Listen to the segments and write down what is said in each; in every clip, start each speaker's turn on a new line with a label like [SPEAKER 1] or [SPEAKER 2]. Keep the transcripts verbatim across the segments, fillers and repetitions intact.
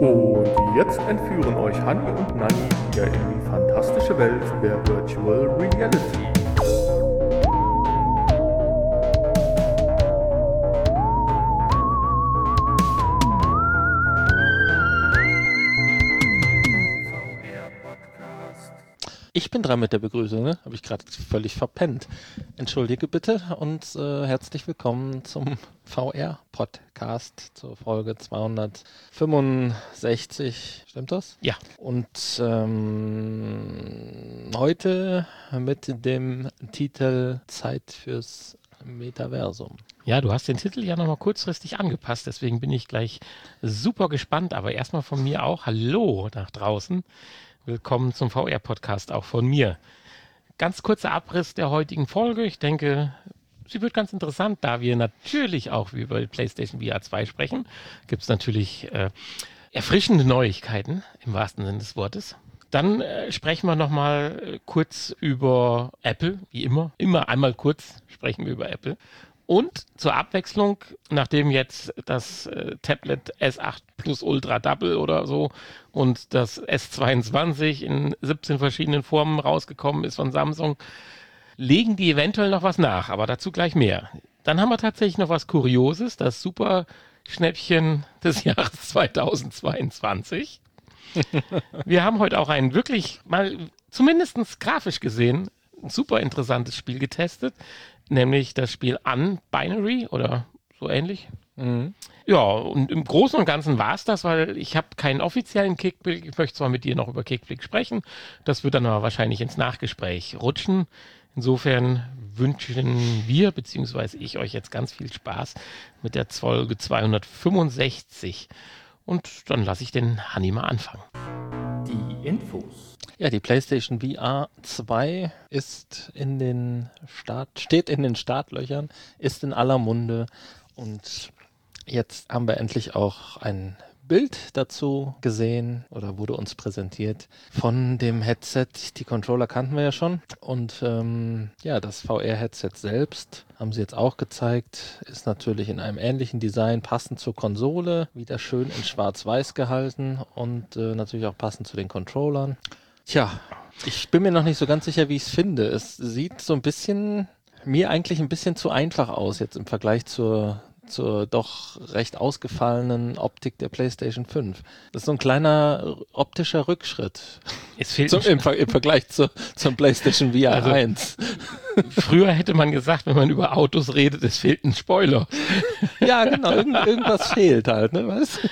[SPEAKER 1] Und jetzt entführen euch Hanni und Nanni wieder in die fantastische Welt der Virtual Reality.
[SPEAKER 2] Ich bin dran mit der Begrüßung, ne? Habe ich gerade völlig verpennt. Entschuldige bitte und äh, herzlich willkommen zum V R-Podcast zur Folge zweihundertfünfundsechzig. Stimmt das?
[SPEAKER 3] Ja.
[SPEAKER 2] Und ähm, heute mit dem Titel Zeit fürs Metaversum.
[SPEAKER 3] Ja, du hast den Titel ja nochmal kurzfristig angepasst, deswegen bin ich gleich super gespannt. Aber erstmal von mir auch Hallo nach draußen. Willkommen zum V R-Podcast, auch von mir. Ganz kurzer Abriss der heutigen Folge. Ich denke, sie wird ganz interessant, da wir natürlich auch über die PlayStation V R zwei sprechen. Gibt es natürlich äh, erfrischende Neuigkeiten, im wahrsten Sinne des Wortes. Dann äh, sprechen wir nochmal äh, kurz über Apple, wie immer. Immer einmal kurz sprechen wir über Apple. Und zur Abwechslung, nachdem jetzt das äh, Tablet S acht Plus Ultra Double oder so und das S zweiundzwanzig in siebzehn verschiedenen Formen rausgekommen ist von Samsung, legen die eventuell noch was nach, aber dazu gleich mehr. Dann haben wir tatsächlich noch was Kurioses, das Super-Schnäppchen des Jahres zweitausendzweiundzwanzig. Wir haben heute auch ein wirklich mal, zumindest grafisch gesehen, ein super interessantes Spiel getestet. Nämlich das Spiel Unbinary oder so ähnlich. Mhm. Ja, und im Großen und Ganzen war es das, weil ich habe keinen offiziellen Kickblick. Ich möchte zwar mit dir noch über Kickblick sprechen, das wird dann aber wahrscheinlich ins Nachgespräch rutschen. Insofern wünschen wir, beziehungsweise ich, euch jetzt ganz viel Spaß mit der Folge zweihundertfünfundsechzig. Und dann lasse ich den Hanni mal anfangen.
[SPEAKER 1] Die Infos.
[SPEAKER 2] Ja, die PlayStation V R zwei ist in den Start, steht in den Startlöchern, ist in aller Munde und jetzt haben wir endlich auch ein Bild dazu gesehen oder wurde uns präsentiert von dem Headset. Die Controller kannten wir ja schon und ähm, ja, das V R-Headset selbst haben sie jetzt auch gezeigt, ist natürlich in einem ähnlichen Design, passend zur Konsole, wieder schön in schwarz-weiß gehalten und äh, natürlich auch passend zu den Controllern. Tja, ich bin mir noch nicht so ganz sicher, wie ich es finde. Es sieht so ein bisschen, mir eigentlich ein bisschen zu einfach aus jetzt im Vergleich zur, zur doch recht ausgefallenen Optik der PlayStation fünf. Das ist so ein kleiner optischer Rückschritt.
[SPEAKER 3] Es fehlt
[SPEAKER 2] zum, im, Ver- im Vergleich zu, zum PlayStation V R
[SPEAKER 3] also,
[SPEAKER 2] eins.
[SPEAKER 3] Früher hätte man gesagt, wenn man über Autos redet, es fehlt ein Spoiler.
[SPEAKER 2] Ja, genau, irgend, irgendwas fehlt halt, ne, weißt du?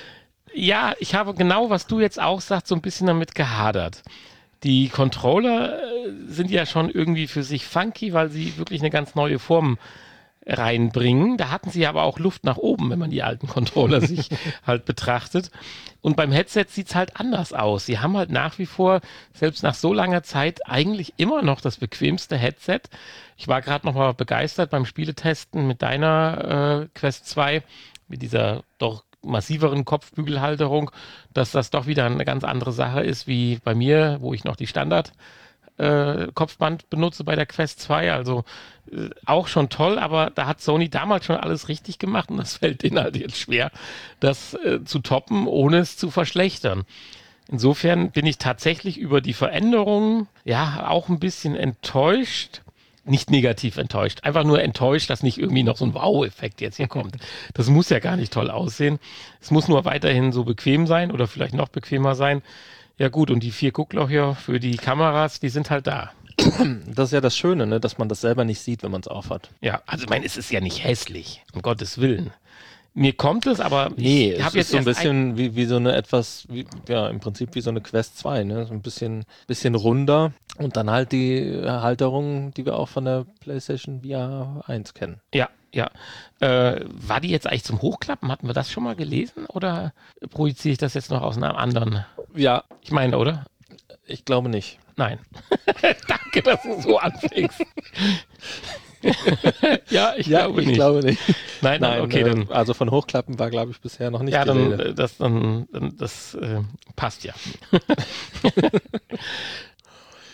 [SPEAKER 3] Ja, ich habe genau, was du jetzt auch sagst, so ein bisschen damit gehadert. Die Controller äh, sind ja schon irgendwie für sich funky, weil sie wirklich eine ganz neue Form reinbringen. Da hatten sie aber auch Luft nach oben, wenn man die alten Controller sich halt betrachtet. Und beim Headset sieht's halt anders aus. Sie haben halt nach wie vor, selbst nach so langer Zeit, eigentlich immer noch das bequemste Headset. Ich war gerade noch mal begeistert beim Spieletesten mit deiner äh, Quest zwei, mit dieser doch massiveren Kopfbügelhalterung, dass das doch wieder eine ganz andere Sache ist wie bei mir, wo ich noch die Standard äh, Kopfband benutze bei der Quest zwei, also äh, auch schon toll, aber da hat Sony damals schon alles richtig gemacht und das fällt denen halt jetzt schwer, das äh, zu toppen, ohne es zu verschlechtern. Insofern bin ich tatsächlich über die Veränderungen ja auch ein bisschen enttäuscht. Nicht negativ enttäuscht, einfach nur enttäuscht, dass nicht irgendwie noch so ein Wow-Effekt jetzt hier kommt. Das muss ja gar nicht toll aussehen. Es muss nur weiterhin so bequem sein oder vielleicht noch bequemer sein. Ja gut, und die vier Gucklocher für die Kameras, die sind halt da.
[SPEAKER 2] Das ist ja das Schöne, ne, dass man das selber nicht sieht, wenn man es aufhat.
[SPEAKER 3] Ja, also ich meine, es ist ja nicht hässlich, um Gottes Willen. Mir kommt es, aber
[SPEAKER 2] nee,
[SPEAKER 3] ich habe
[SPEAKER 2] es
[SPEAKER 3] jetzt
[SPEAKER 2] ist so ein bisschen wie, wie so eine etwas, wie, ja, im Prinzip wie so eine Quest zwei, ne? So ein bisschen, bisschen runder und dann halt die Halterung, die wir auch von der PlayStation V R eins kennen.
[SPEAKER 3] Ja, ja. Äh, war die jetzt eigentlich zum Hochklappen? Hatten wir das schon mal gelesen oder projiziere ich das jetzt noch aus einem anderen?
[SPEAKER 2] Ja.
[SPEAKER 3] Ich meine, oder?
[SPEAKER 2] Ich glaube nicht.
[SPEAKER 3] Nein. Danke, dass du so anfängst. ja, ich
[SPEAKER 2] ja,
[SPEAKER 3] glaube
[SPEAKER 2] ich
[SPEAKER 3] nicht.
[SPEAKER 2] glaube nicht.
[SPEAKER 3] Nein, nein, okay,
[SPEAKER 2] äh,
[SPEAKER 3] dann.
[SPEAKER 2] Also von Hochklappen war, glaube ich, bisher noch nicht
[SPEAKER 3] ja,
[SPEAKER 2] die
[SPEAKER 3] dann,
[SPEAKER 2] Rede.
[SPEAKER 3] das, dann, dann, das äh, passt ja.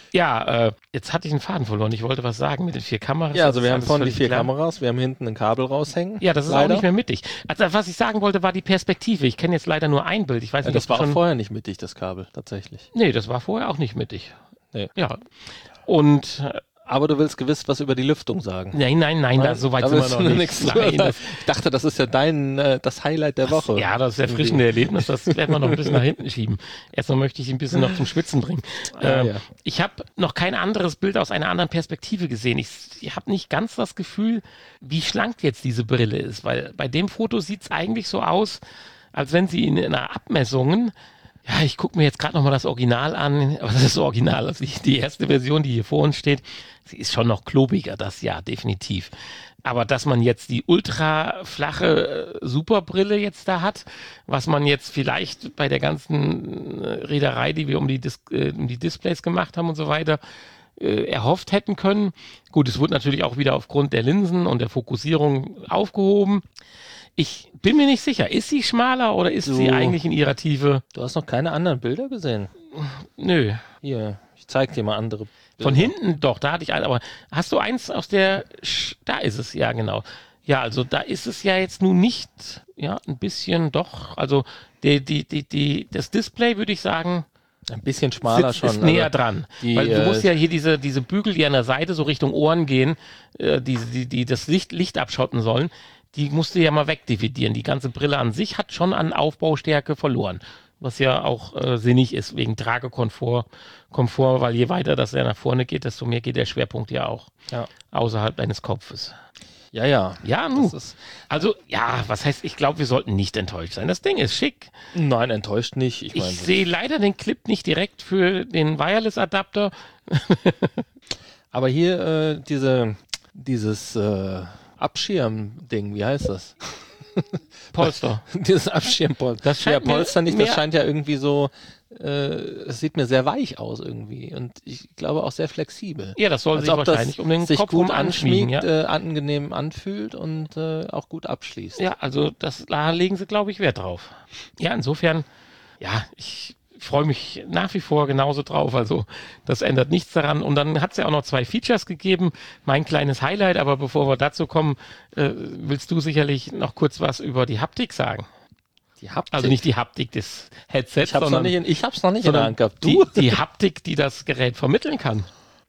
[SPEAKER 3] Ja, äh, jetzt hatte ich einen Faden verloren. Ich wollte was sagen mit den vier Kameras.
[SPEAKER 2] Ja, also wir haben
[SPEAKER 3] alles
[SPEAKER 2] vorne die
[SPEAKER 3] völlig
[SPEAKER 2] vier
[SPEAKER 3] klar.
[SPEAKER 2] Kameras, wir haben hinten ein Kabel raushängen.
[SPEAKER 3] Ja, das ist
[SPEAKER 2] leider.
[SPEAKER 3] auch nicht mehr mittig. Also was ich sagen wollte, war die Perspektive. Ich kenne jetzt leider nur ein Bild. Ich weiß
[SPEAKER 2] Ja,
[SPEAKER 3] nicht,
[SPEAKER 2] das
[SPEAKER 3] ob
[SPEAKER 2] war
[SPEAKER 3] du
[SPEAKER 2] auch
[SPEAKER 3] schon...
[SPEAKER 2] vorher nicht mittig, das Kabel, tatsächlich.
[SPEAKER 3] Nee, das war vorher auch nicht mittig.
[SPEAKER 2] Nee.
[SPEAKER 3] Ja. Und äh,
[SPEAKER 2] Aber du willst gewiss was über die Lüftung sagen.
[SPEAKER 3] nein, nein, nein, da, so weit
[SPEAKER 2] da
[SPEAKER 3] sind wir
[SPEAKER 2] willst
[SPEAKER 3] noch
[SPEAKER 2] du
[SPEAKER 3] nicht.
[SPEAKER 2] nichts
[SPEAKER 3] Nein,
[SPEAKER 2] drüber
[SPEAKER 3] das,
[SPEAKER 2] sagen. Ich dachte, das ist ja dein, äh, das Highlight der Woche.
[SPEAKER 3] ja, das erfrischende Erlebnis, das werden wir noch ein bisschen nach hinten schieben. Erstmal möchte ich ein bisschen noch zum Schwitzen bringen.
[SPEAKER 2] Ah,
[SPEAKER 3] ähm,
[SPEAKER 2] ja.
[SPEAKER 3] Ich habe noch kein anderes Bild aus einer anderen Perspektive gesehen. Ich, ich habe nicht ganz das Gefühl, wie schlank jetzt diese Brille ist, weil bei dem Foto sieht es eigentlich so aus, als wenn sie in einer Abmessungen, ja, ich gucke mir jetzt gerade nochmal das Original an, aber das ist das Original, also die, die erste Version, die hier vor uns steht, sie ist schon noch klobiger, das ja, definitiv. Aber dass man jetzt die ultra flache äh, Superbrille jetzt da hat, was man jetzt vielleicht bei der ganzen äh, Reederei, die wir um die, Dis äh, um die Displays gemacht haben und so weiter, äh, erhofft hätten können. Gut, es wurde natürlich auch wieder aufgrund der Linsen und der Fokussierung aufgehoben. Ich bin mir nicht sicher, ist sie schmaler oder ist
[SPEAKER 2] So.
[SPEAKER 3] sie eigentlich in ihrer Tiefe?
[SPEAKER 2] Du hast noch keine anderen Bilder gesehen.
[SPEAKER 3] Nö.
[SPEAKER 2] Hier, ich zeig dir mal andere Bilder.
[SPEAKER 3] Von hinten doch, da hatte ich ein, aber hast du eins aus der, Sch da ist es, ja genau. Ja, also da ist es ja jetzt nun nicht, ja, ein bisschen doch, also die, die, die, die, das Display würde ich sagen,
[SPEAKER 2] Ein bisschen schmaler
[SPEAKER 3] sitzt,
[SPEAKER 2] schon.
[SPEAKER 3] ist näher
[SPEAKER 2] also
[SPEAKER 3] dran.
[SPEAKER 2] die,
[SPEAKER 3] Weil du
[SPEAKER 2] äh,
[SPEAKER 3] musst ja hier diese, diese Bügel, die an der Seite so Richtung Ohren gehen, äh, die, die, die das Licht, Licht abschotten sollen, die musst du ja mal wegdividieren. Die ganze Brille an sich hat schon an Aufbaustärke verloren. Was ja auch äh, sinnig ist, wegen Tragekomfort, Komfort, weil je weiter das ja nach vorne geht, desto mehr geht der Schwerpunkt ja auch
[SPEAKER 2] Ja.
[SPEAKER 3] außerhalb deines Kopfes.
[SPEAKER 2] Ja, ja.
[SPEAKER 3] Ja, nu.
[SPEAKER 2] Das ist,
[SPEAKER 3] Also, ja, was heißt, ich glaube, wir sollten nicht enttäuscht sein. Das Ding ist schick.
[SPEAKER 2] nein, enttäuscht nicht. Ich,
[SPEAKER 3] Ich
[SPEAKER 2] meine,
[SPEAKER 3] sehe leider den Clip nicht direkt für den Wireless-Adapter.
[SPEAKER 2] aber hier äh, diese, dieses äh, Abschirm-Ding, wie heißt das?
[SPEAKER 3] Polster.
[SPEAKER 2] Dieses Abschirmpolster.
[SPEAKER 3] Das scheint
[SPEAKER 2] ja, Polster
[SPEAKER 3] mir
[SPEAKER 2] nicht, das
[SPEAKER 3] mehr-
[SPEAKER 2] scheint ja irgendwie so, äh, es sieht mir sehr weich aus irgendwie und ich glaube auch sehr flexibel.
[SPEAKER 3] Ja, das soll
[SPEAKER 2] Als
[SPEAKER 3] sich
[SPEAKER 2] ob
[SPEAKER 3] wahrscheinlich
[SPEAKER 2] das
[SPEAKER 3] um den
[SPEAKER 2] sich
[SPEAKER 3] Kopf
[SPEAKER 2] gut
[SPEAKER 3] rum anschmiegen.
[SPEAKER 2] anschmiegt,
[SPEAKER 3] Ja.
[SPEAKER 2] äh, angenehm anfühlt und äh, auch gut abschließt.
[SPEAKER 3] ja, also das, da legen sie, glaube ich, Wert drauf. Ja, insofern, ja, ich freue mich nach wie vor genauso drauf. Also das ändert nichts daran. Und dann hat es ja auch noch zwei Features gegeben. Mein kleines Highlight, aber bevor wir dazu kommen, äh, willst du sicherlich noch kurz was über die Haptik sagen.
[SPEAKER 2] Die Haptik.
[SPEAKER 3] Also nicht die Haptik des Headsets,
[SPEAKER 2] ich hab's noch
[SPEAKER 3] sondern,
[SPEAKER 2] nicht, in, ich hab's noch nicht in der
[SPEAKER 3] sondern
[SPEAKER 2] Hand gehabt.
[SPEAKER 3] die,
[SPEAKER 2] Du?
[SPEAKER 3] die Haptik, die das Gerät vermitteln kann.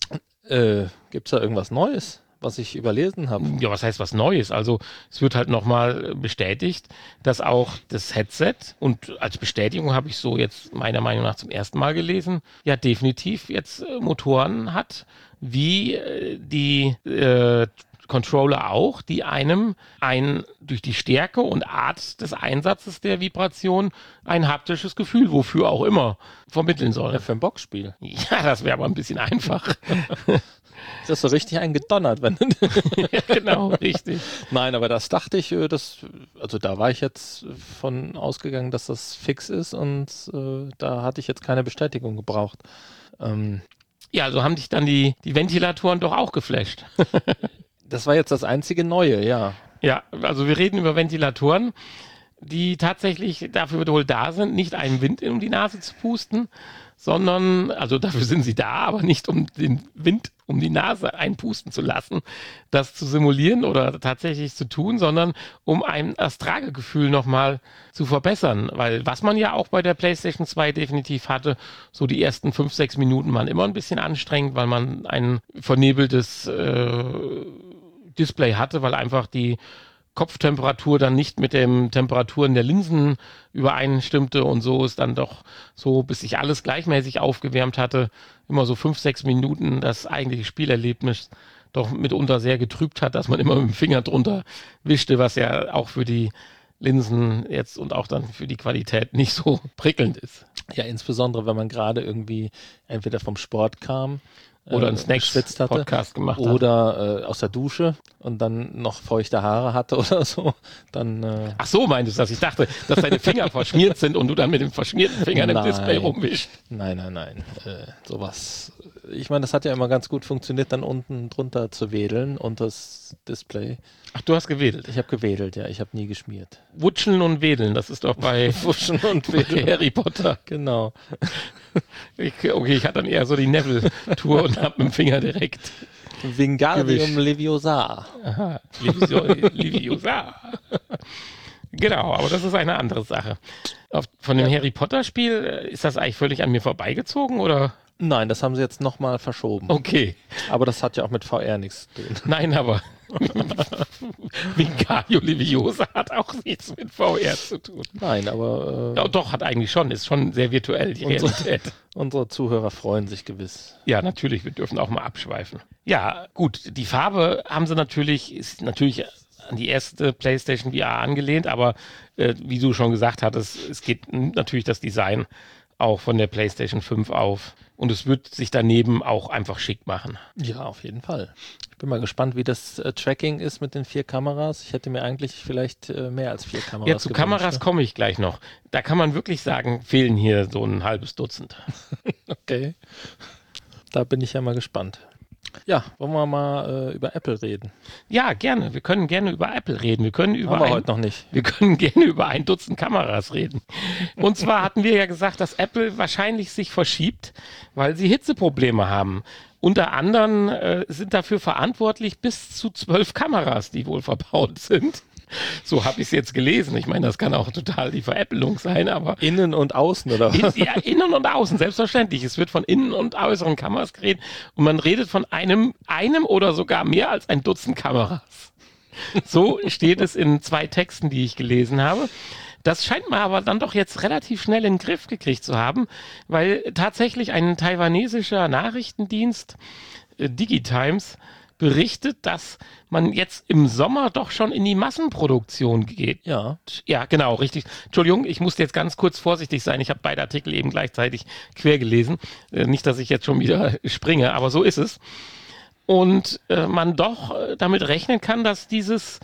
[SPEAKER 2] Äh, gibt's da irgendwas Neues, was ich überlesen habe?
[SPEAKER 3] Ja, was heißt was Neues? Also es wird halt nochmal bestätigt, dass auch das Headset, und als Bestätigung habe ich so jetzt meiner Meinung nach zum ersten Mal gelesen, ja definitiv jetzt äh, Motoren hat, wie äh, die äh, Controller auch, die einem ein durch die Stärke und Art des Einsatzes der Vibration ein haptisches Gefühl, wofür auch immer, vermitteln soll.
[SPEAKER 2] Ja, für ein Boxspiel.
[SPEAKER 3] Ja, das wäre aber ein bisschen einfach.
[SPEAKER 2] Ist das so richtig eingedonnert, wenn
[SPEAKER 3] Ja, genau, richtig.
[SPEAKER 2] Nein, aber das dachte ich, äh, das, also da war ich jetzt von ausgegangen, dass das fix ist und äh, da hatte ich jetzt keine Bestätigung gebraucht. Ähm,
[SPEAKER 3] Ja, also haben dich dann die, die Ventilatoren doch auch geflasht.
[SPEAKER 2] das war jetzt das einzige Neue, ja.
[SPEAKER 3] Ja, also wir reden über Ventilatoren, die tatsächlich dafür wohl da sind, nicht einen Wind um die Nase zu pusten, sondern, also dafür sind sie da, aber nicht um den Wind um die Nase einpusten zu lassen, das zu simulieren oder tatsächlich zu tun, sondern um einem das Tragegefühl nochmal zu verbessern. Weil was man ja auch bei der PlayStation zwei definitiv hatte, so die ersten fünf, sechs Minuten waren immer ein bisschen anstrengend, weil man ein vernebeltes äh, Display hatte, weil einfach die Kopftemperatur dann nicht mit den Temperaturen der Linsen übereinstimmte und so ist dann doch so, bis sich alles gleichmäßig aufgewärmt hatte, immer so fünf, sechs Minuten das eigentliche Spielerlebnis doch mitunter sehr getrübt hat, dass man immer mit dem Finger drunter wischte, was ja auch für die Linsen jetzt und auch dann für die Qualität nicht so prickelnd ist.
[SPEAKER 2] Ja, insbesondere, wenn man gerade irgendwie entweder vom Sport kam
[SPEAKER 3] Oder einen
[SPEAKER 2] äh, geschwitzt hatte
[SPEAKER 3] Snacks-Podcast gemacht hat.
[SPEAKER 2] oder äh, aus der Dusche und dann noch feuchte Haare hatte oder so, dann äh,
[SPEAKER 3] Ach so, meintest du das? Ich dachte, dass deine Finger verschmiert sind und du dann mit den verschmierten Fingern im
[SPEAKER 2] Nein.
[SPEAKER 3] Display rumwischst.
[SPEAKER 2] nein, nein, nein, äh, sowas. Ich meine, das hat ja immer ganz gut funktioniert, dann unten drunter zu wedeln und das Display.
[SPEAKER 3] Ach, du hast gewedelt.
[SPEAKER 2] Ich habe gewedelt, ja, ich habe nie geschmiert.
[SPEAKER 3] Wutscheln und wedeln, das ist doch bei
[SPEAKER 2] Wuschen und
[SPEAKER 3] bei
[SPEAKER 2] wedeln.
[SPEAKER 3] Harry Potter.
[SPEAKER 2] Genau.
[SPEAKER 3] Ich, okay, ich hatte dann eher so die Neville-Tour und habe mit dem Finger direkt
[SPEAKER 2] Wingardium Leviosa.
[SPEAKER 3] Aha, Leviosa. Leviosa. Genau, aber das ist eine andere Sache. Auf, von dem
[SPEAKER 2] Ja.
[SPEAKER 3] Harry Potter-Spiel, ist das eigentlich völlig an mir vorbeigezogen, oder?
[SPEAKER 2] Nein, das haben sie jetzt nochmal verschoben.
[SPEAKER 3] Okay.
[SPEAKER 2] Aber das hat ja auch mit V R nichts zu tun.
[SPEAKER 3] Nein, aber Wingardium Leviosa hat auch nichts mit V R zu tun.
[SPEAKER 2] Nein, aber äh,
[SPEAKER 3] Ja, doch, hat eigentlich schon. Ist schon sehr virtuell, die
[SPEAKER 2] Unsere-
[SPEAKER 3] Realität.
[SPEAKER 2] unsere Zuhörer freuen sich gewiss.
[SPEAKER 3] Ja, natürlich, wir dürfen auch mal abschweifen. Ja, gut, die Farbe haben sie natürlich, ist natürlich an die erste PlayStation V R angelehnt, aber äh, wie du schon gesagt hattest, es geht natürlich das Design auch von der PlayStation fünf auf und es wird sich daneben auch einfach schick machen.
[SPEAKER 2] Ja, auf jeden Fall. Ich bin mal gespannt, wie das äh, Tracking ist mit den vier Kameras. Ich hätte mir eigentlich vielleicht äh, mehr als vier Kameras
[SPEAKER 3] Ja, zu
[SPEAKER 2] gewünscht,
[SPEAKER 3] Kameras
[SPEAKER 2] ne?
[SPEAKER 3] komme ich gleich noch. Da kann man wirklich sagen, fehlen hier so ein halbes Dutzend.
[SPEAKER 2] Okay. Da bin ich ja mal gespannt. Ja, wollen wir mal äh, über Apple reden?
[SPEAKER 3] Ja, gerne. Wir können gerne über Apple reden. Wir können über
[SPEAKER 2] Haben wir
[SPEAKER 3] ein,
[SPEAKER 2] heute noch nicht.
[SPEAKER 3] wir können gerne über ein Dutzend Kameras reden. Und zwar hatten wir ja gesagt, dass Apple wahrscheinlich sich verschiebt, weil sie Hitzeprobleme haben. Unter anderem äh, sind dafür verantwortlich bis zu zwölf Kameras, die wohl verbaut sind. So habe ich es jetzt gelesen. Ich meine, das kann auch total die Veräppelung sein, aber
[SPEAKER 2] Innen und außen, oder
[SPEAKER 3] in,
[SPEAKER 2] was?
[SPEAKER 3] ja, innen und außen, selbstverständlich. Es wird von innen und äußeren Kameras geredet und man redet von einem, einem oder sogar mehr als ein Dutzend Kameras. So steht es in zwei Texten, die ich gelesen habe. Das scheint man aber dann doch jetzt relativ schnell in den Griff gekriegt zu haben, weil tatsächlich ein taiwanesischer Nachrichtendienst, äh, Digitimes, berichtet, dass man jetzt im Sommer doch schon in die Massenproduktion geht.
[SPEAKER 2] Ja.
[SPEAKER 3] Ja, genau, richtig. Entschuldigung, ich musste jetzt ganz kurz vorsichtig sein. Ich habe beide Artikel eben gleichzeitig quer gelesen. Äh, nicht, dass ich jetzt schon wieder springe, aber so ist es. Und äh, man doch äh, damit rechnen kann, dass dieses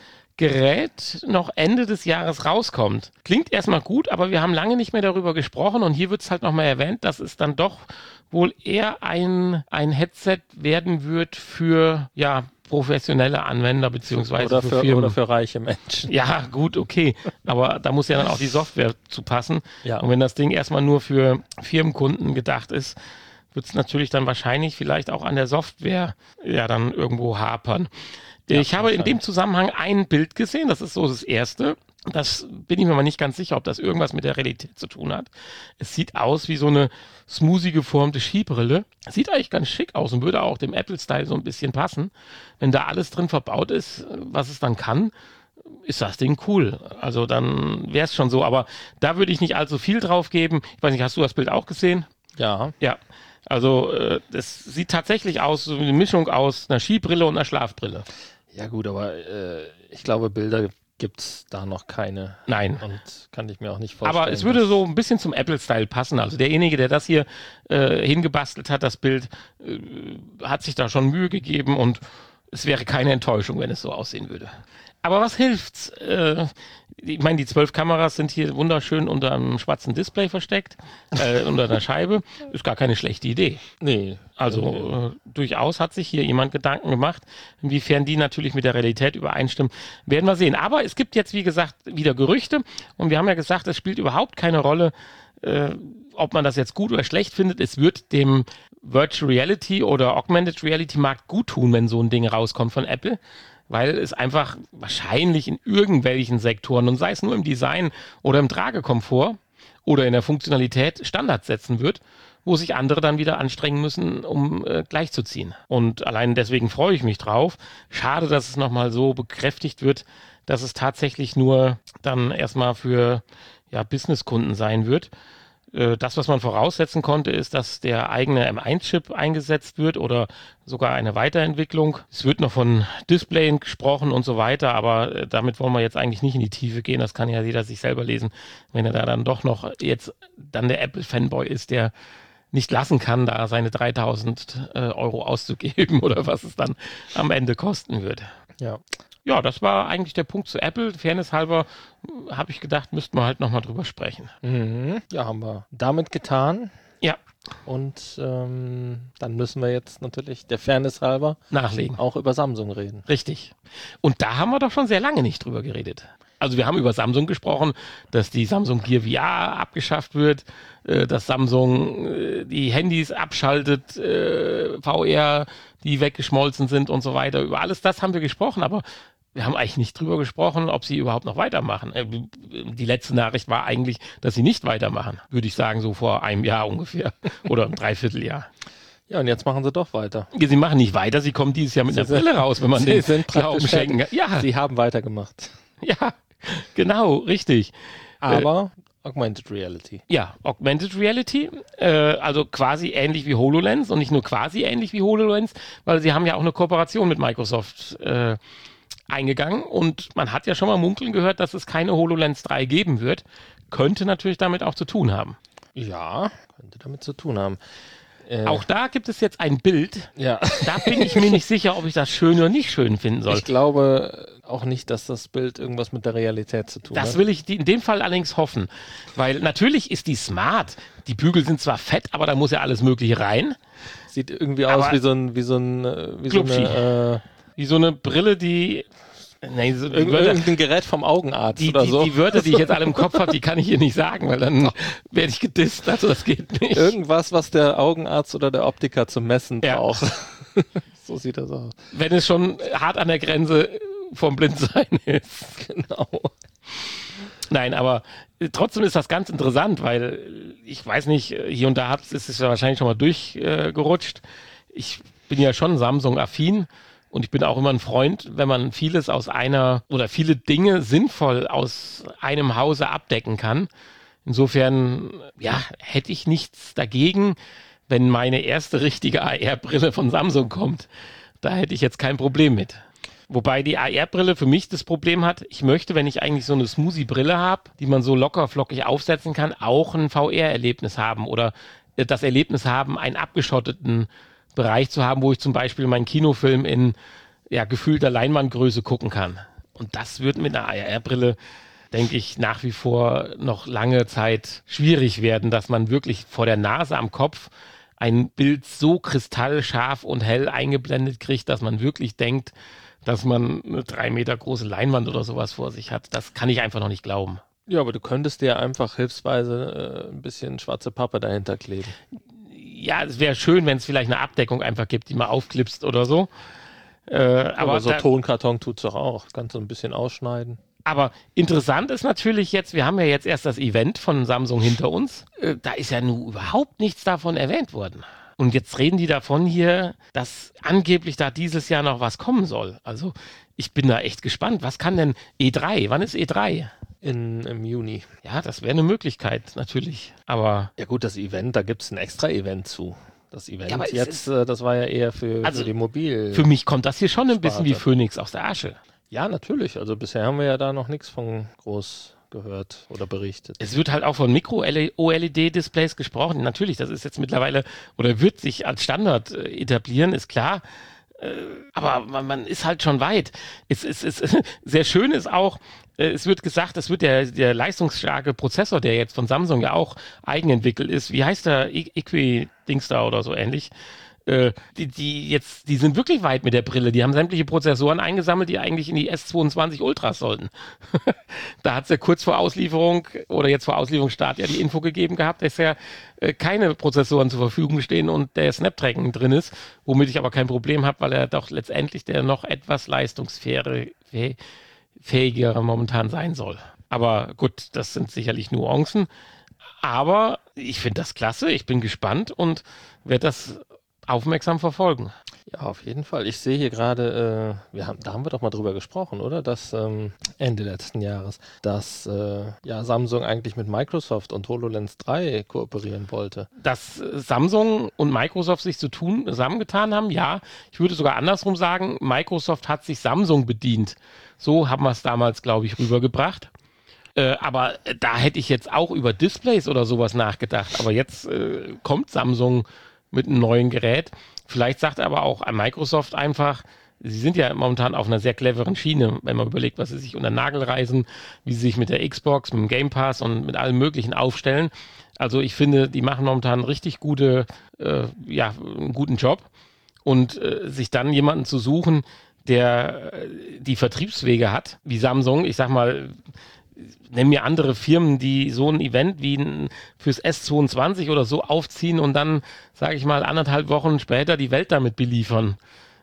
[SPEAKER 3] Gerät noch Ende des Jahres rauskommt. Klingt erstmal gut, aber wir haben lange nicht mehr darüber gesprochen und hier wird es halt nochmal erwähnt, dass es dann doch wohl eher ein, ein Headset werden wird für, ja, professionelle Anwender beziehungsweise
[SPEAKER 2] Oder
[SPEAKER 3] für,
[SPEAKER 2] für,
[SPEAKER 3] Firmen.
[SPEAKER 2] oder für reiche Menschen.
[SPEAKER 3] Ja, gut, okay. Aber da muss ja dann auch die Software zu passen.
[SPEAKER 2] Ja.
[SPEAKER 3] Und wenn das Ding erstmal nur für Firmenkunden gedacht ist, wird es natürlich dann wahrscheinlich vielleicht auch an der Software ja dann irgendwo hapern.
[SPEAKER 2] Ja,
[SPEAKER 3] ich habe in dem Zusammenhang ein Bild gesehen, das ist so das erste. Das bin ich mir mal nicht ganz sicher, ob das irgendwas mit der Realität zu tun hat. Es sieht aus wie so eine smoothie geformte Skibrille. Sieht eigentlich ganz schick aus und würde auch dem Apple-Style so ein bisschen passen. Wenn da alles drin verbaut ist, was es dann kann, ist das Ding cool. Also dann wäre es schon so. Aber da würde ich nicht allzu viel drauf geben. Ich weiß nicht, hast du das Bild auch gesehen?
[SPEAKER 2] Ja.
[SPEAKER 3] Ja. Also äh, das sieht tatsächlich aus, so eine Mischung aus einer Skibrille und einer Schlafbrille.
[SPEAKER 2] Ja gut, aber äh, ich glaube, Bilder gibt es da noch keine.
[SPEAKER 3] Nein.
[SPEAKER 2] Und kann ich mir auch nicht vorstellen.
[SPEAKER 3] Aber es würde
[SPEAKER 2] dass-
[SPEAKER 3] so ein bisschen zum Apple-Style passen. Also derjenige, der das hier äh, hingebastelt hat, das Bild, äh, hat sich da schon Mühe gegeben und es wäre keine Enttäuschung, wenn es so aussehen würde. Aber was hilft's? Äh, ich meine, die zwölf Kameras sind hier wunderschön unter einem schwarzen Display versteckt, äh, unter einer Scheibe. Ist gar keine schlechte Idee.
[SPEAKER 2] Nee.
[SPEAKER 3] Also äh, durchaus hat sich hier jemand Gedanken gemacht, inwiefern die natürlich mit der Realität übereinstimmen, werden wir sehen. Aber es gibt jetzt, wie gesagt, wieder Gerüchte und wir haben ja gesagt, es spielt überhaupt keine Rolle, äh, ob man das jetzt gut oder schlecht findet. Es wird dem Virtual Reality oder Augmented Reality Markt gut tun, wenn so ein Ding rauskommt von Apple, weil es einfach wahrscheinlich in irgendwelchen Sektoren, und sei es nur im Design oder im Tragekomfort oder in der Funktionalität, Standards setzen wird, wo sich andere dann wieder anstrengen müssen, um äh, gleichzuziehen. Und allein deswegen freue ich mich drauf. Schade, dass es nochmal so bekräftigt wird, dass es tatsächlich nur dann erstmal für ja, Businesskunden sein wird. Äh, das, was man voraussetzen konnte, ist, dass der eigene M eins Chip eingesetzt wird oder sogar eine Weiterentwicklung. Es wird noch von Displayen gesprochen und so weiter, aber äh, damit wollen wir jetzt eigentlich nicht in die Tiefe gehen. Das kann ja jeder sich selber lesen, wenn er da dann doch noch jetzt dann der Apple-Fanboy ist, der nicht lassen kann, da seine dreitausend äh, Euro auszugeben oder was es dann am Ende kosten wird.
[SPEAKER 2] Ja.
[SPEAKER 3] Ja, das war eigentlich der Punkt zu Apple. Fairness halber äh, habe ich gedacht, müssten wir halt nochmal drüber sprechen.
[SPEAKER 2] Mhm. Ja, haben wir damit getan.
[SPEAKER 3] Ja,
[SPEAKER 2] Und ähm, dann müssen wir jetzt natürlich der Fairness halber
[SPEAKER 3] nachlegen.
[SPEAKER 2] auch über Samsung reden.
[SPEAKER 3] Richtig. Und da haben wir doch schon sehr lange nicht drüber geredet. Also wir haben über Samsung gesprochen, dass die Samsung Gear V R abgeschafft wird, äh, dass Samsung äh, die Handys abschaltet, äh, V R, die weggeschmolzen sind und so weiter. Über alles das haben wir gesprochen, aber wir haben eigentlich nicht drüber gesprochen, ob sie überhaupt noch weitermachen. Äh, die letzte Nachricht war eigentlich, dass sie nicht weitermachen, würde ich sagen, so vor einem Jahr ungefähr oder einem Dreivierteljahr.
[SPEAKER 2] Ja, und jetzt machen sie doch weiter.
[SPEAKER 3] Sie machen nicht weiter, sie kommen dieses Jahr mit einer Brille raus, wenn man
[SPEAKER 2] sie
[SPEAKER 3] den
[SPEAKER 2] sind
[SPEAKER 3] Glauben schenken kann.
[SPEAKER 2] Ja, sie haben weitergemacht.
[SPEAKER 3] Ja, genau, richtig.
[SPEAKER 2] Aber äh, Augmented Reality.
[SPEAKER 3] Ja, Augmented Reality, äh, also quasi ähnlich wie HoloLens und nicht nur quasi ähnlich wie HoloLens, weil sie haben ja auch eine Kooperation mit Microsoft äh, eingegangen und man hat ja schon mal munkeln gehört, dass es keine HoloLens drei geben wird. Könnte natürlich damit auch zu tun haben.
[SPEAKER 2] Ja, könnte damit zu tun haben.
[SPEAKER 3] Äh, Auch da gibt es jetzt ein Bild.
[SPEAKER 2] Ja.
[SPEAKER 3] Da bin ich mir nicht sicher, ob ich das schön oder nicht schön finden soll.
[SPEAKER 2] Ich glaube auch nicht, dass das Bild irgendwas mit der Realität zu tun
[SPEAKER 3] das hat. Das will ich in dem Fall allerdings hoffen. Weil natürlich ist die smart. Die Bügel sind zwar fett, aber da muss ja alles Mögliche rein.
[SPEAKER 2] Sieht irgendwie aus wie so ein, wie so ein, wie so eine,
[SPEAKER 3] äh, wie so eine Brille, die Nein, so
[SPEAKER 2] Irgend,
[SPEAKER 3] Wörter,
[SPEAKER 2] irgendein Gerät vom Augenarzt
[SPEAKER 3] die,
[SPEAKER 2] oder
[SPEAKER 3] die,
[SPEAKER 2] so.
[SPEAKER 3] Die Wörter, die ich jetzt alle im Kopf habe, die kann ich hier nicht sagen, weil dann werde ich gedisst. Also das geht nicht.
[SPEAKER 2] Irgendwas, was der Augenarzt oder der Optiker zum Messen
[SPEAKER 3] ja.
[SPEAKER 2] braucht. So sieht das aus.
[SPEAKER 3] Wenn es schon hart an der Grenze vom Blindsein ist.
[SPEAKER 2] Genau.
[SPEAKER 3] Nein, aber trotzdem ist das ganz interessant, weil ich weiß nicht, hier und da hat, ist es ja wahrscheinlich schon mal durchgerutscht. Ich bin ja schon Samsung-affin. Und ich bin auch immer ein Freund, wenn man vieles aus einer oder viele Dinge sinnvoll aus einem Hause abdecken kann. Insofern, ja, hätte ich nichts dagegen, wenn meine erste richtige A R-Brille von Samsung kommt. Da hätte ich jetzt kein Problem mit. Wobei die A R-Brille für mich das Problem hat, ich möchte, wenn ich eigentlich so eine Smoothie-Brille habe, die man so locker flockig aufsetzen kann, auch ein V R-Erlebnis haben oder das Erlebnis haben, einen abgeschotteten Bereich zu haben, wo ich zum Beispiel meinen Kinofilm in ja, gefühlter Leinwandgröße gucken kann. Und das wird mit einer A R-Brille, denke ich, nach wie vor noch lange Zeit schwierig werden, dass man wirklich vor der Nase am Kopf ein Bild so kristallscharf und hell eingeblendet kriegt, dass man wirklich denkt, dass man eine drei Meter große Leinwand oder sowas vor sich hat. Das kann ich einfach noch nicht glauben.
[SPEAKER 2] Ja, aber du könntest dir einfach hilfsweise äh, ein bisschen schwarze Pappe dahinter kleben.
[SPEAKER 3] Ja, es wäre schön, wenn es vielleicht eine Abdeckung einfach gibt, die man aufklipst oder so. Äh, aber,
[SPEAKER 2] aber so
[SPEAKER 3] da,
[SPEAKER 2] Tonkarton tut's doch auch. Kannst du ein bisschen ausschneiden.
[SPEAKER 3] Aber interessant ist natürlich jetzt, wir haben ja jetzt erst das Event von Samsung hinter uns. Äh, da ist ja nun überhaupt nichts davon erwähnt worden. Und jetzt reden die davon hier, dass angeblich da dieses Jahr noch was kommen soll. Also ich bin da echt gespannt. Was kann denn E drei? Wann ist E drei?
[SPEAKER 2] In, im Juni.
[SPEAKER 3] Ja, das wäre eine Möglichkeit, natürlich. Aber.
[SPEAKER 2] Ja, gut, das Event, da gibt es ein extra Event zu. Das Event
[SPEAKER 3] ja,
[SPEAKER 2] jetzt, äh, das war ja eher für,
[SPEAKER 3] also
[SPEAKER 2] für die Mobil.
[SPEAKER 3] Für mich kommt das hier schon ein
[SPEAKER 2] Sparte.
[SPEAKER 3] bisschen wie Phönix aus der Asche.
[SPEAKER 2] Ja, natürlich. Also bisher haben wir ja da noch nichts von groß gehört oder berichtet.
[SPEAKER 3] Es wird halt auch von Micro-O L E D-Displays gesprochen. Natürlich, das ist jetzt mittlerweile oder wird sich als Standard äh, etablieren, ist klar. Aber man, man ist halt schon weit. Es ist, es ist sehr schön ist auch, es wird gesagt, es wird der, der leistungsstarke Prozessor, der jetzt von Samsung ja auch eigenentwickelt ist. Wie heißt der? Equi-Dings da oder so ähnlich. Äh, die, die jetzt, die sind wirklich weit mit der Brille. Die haben sämtliche Prozessoren eingesammelt, die eigentlich in die S zweiundzwanzig Ultras sollten. Da hat es ja kurz vor Auslieferung oder jetzt vor Auslieferungsstart ja die Info gegeben gehabt, dass ja äh, keine Prozessoren zur Verfügung stehen und der Snapdragon drin ist, womit ich aber kein Problem habe, weil er doch letztendlich der noch etwas leistungsfähigere fähiger momentan sein soll. Aber gut, das sind sicherlich Nuancen. Aber ich finde das klasse, ich bin gespannt und werde das aufmerksam verfolgen.
[SPEAKER 2] Ja, auf jeden Fall. Ich sehe hier gerade, äh, wir haben, da haben wir doch mal drüber gesprochen, oder? Dass ähm, Ende letzten Jahres, dass äh, ja, Samsung eigentlich mit Microsoft und HoloLens drei kooperieren wollte.
[SPEAKER 3] Dass äh, Samsung und Microsoft sich zu tun zusammengetan haben, ja. Ich würde sogar andersrum sagen, Microsoft hat sich Samsung bedient. So haben wir es damals, glaube ich, rübergebracht. Äh, aber äh, da hätte ich jetzt auch über Displays oder sowas nachgedacht. Aber jetzt äh, kommt Samsung mit einem neuen Gerät. Vielleicht sagt aber auch Microsoft einfach, sie sind ja momentan auf einer sehr cleveren Schiene, wenn man überlegt, was sie sich unter den Nagel reißen, wie sie sich mit der Xbox, mit dem Game Pass und mit allem Möglichen aufstellen. Also ich finde, die machen momentan einen richtig gute, äh, ja, einen guten Job. Und äh, sich dann jemanden zu suchen, der äh, die Vertriebswege hat, wie Samsung. Ich sag mal, nenn mir andere Firmen, die so ein Event wie ein, fürs S zweiundzwanzig oder so aufziehen und dann, sage ich mal, anderthalb Wochen später die Welt damit beliefern.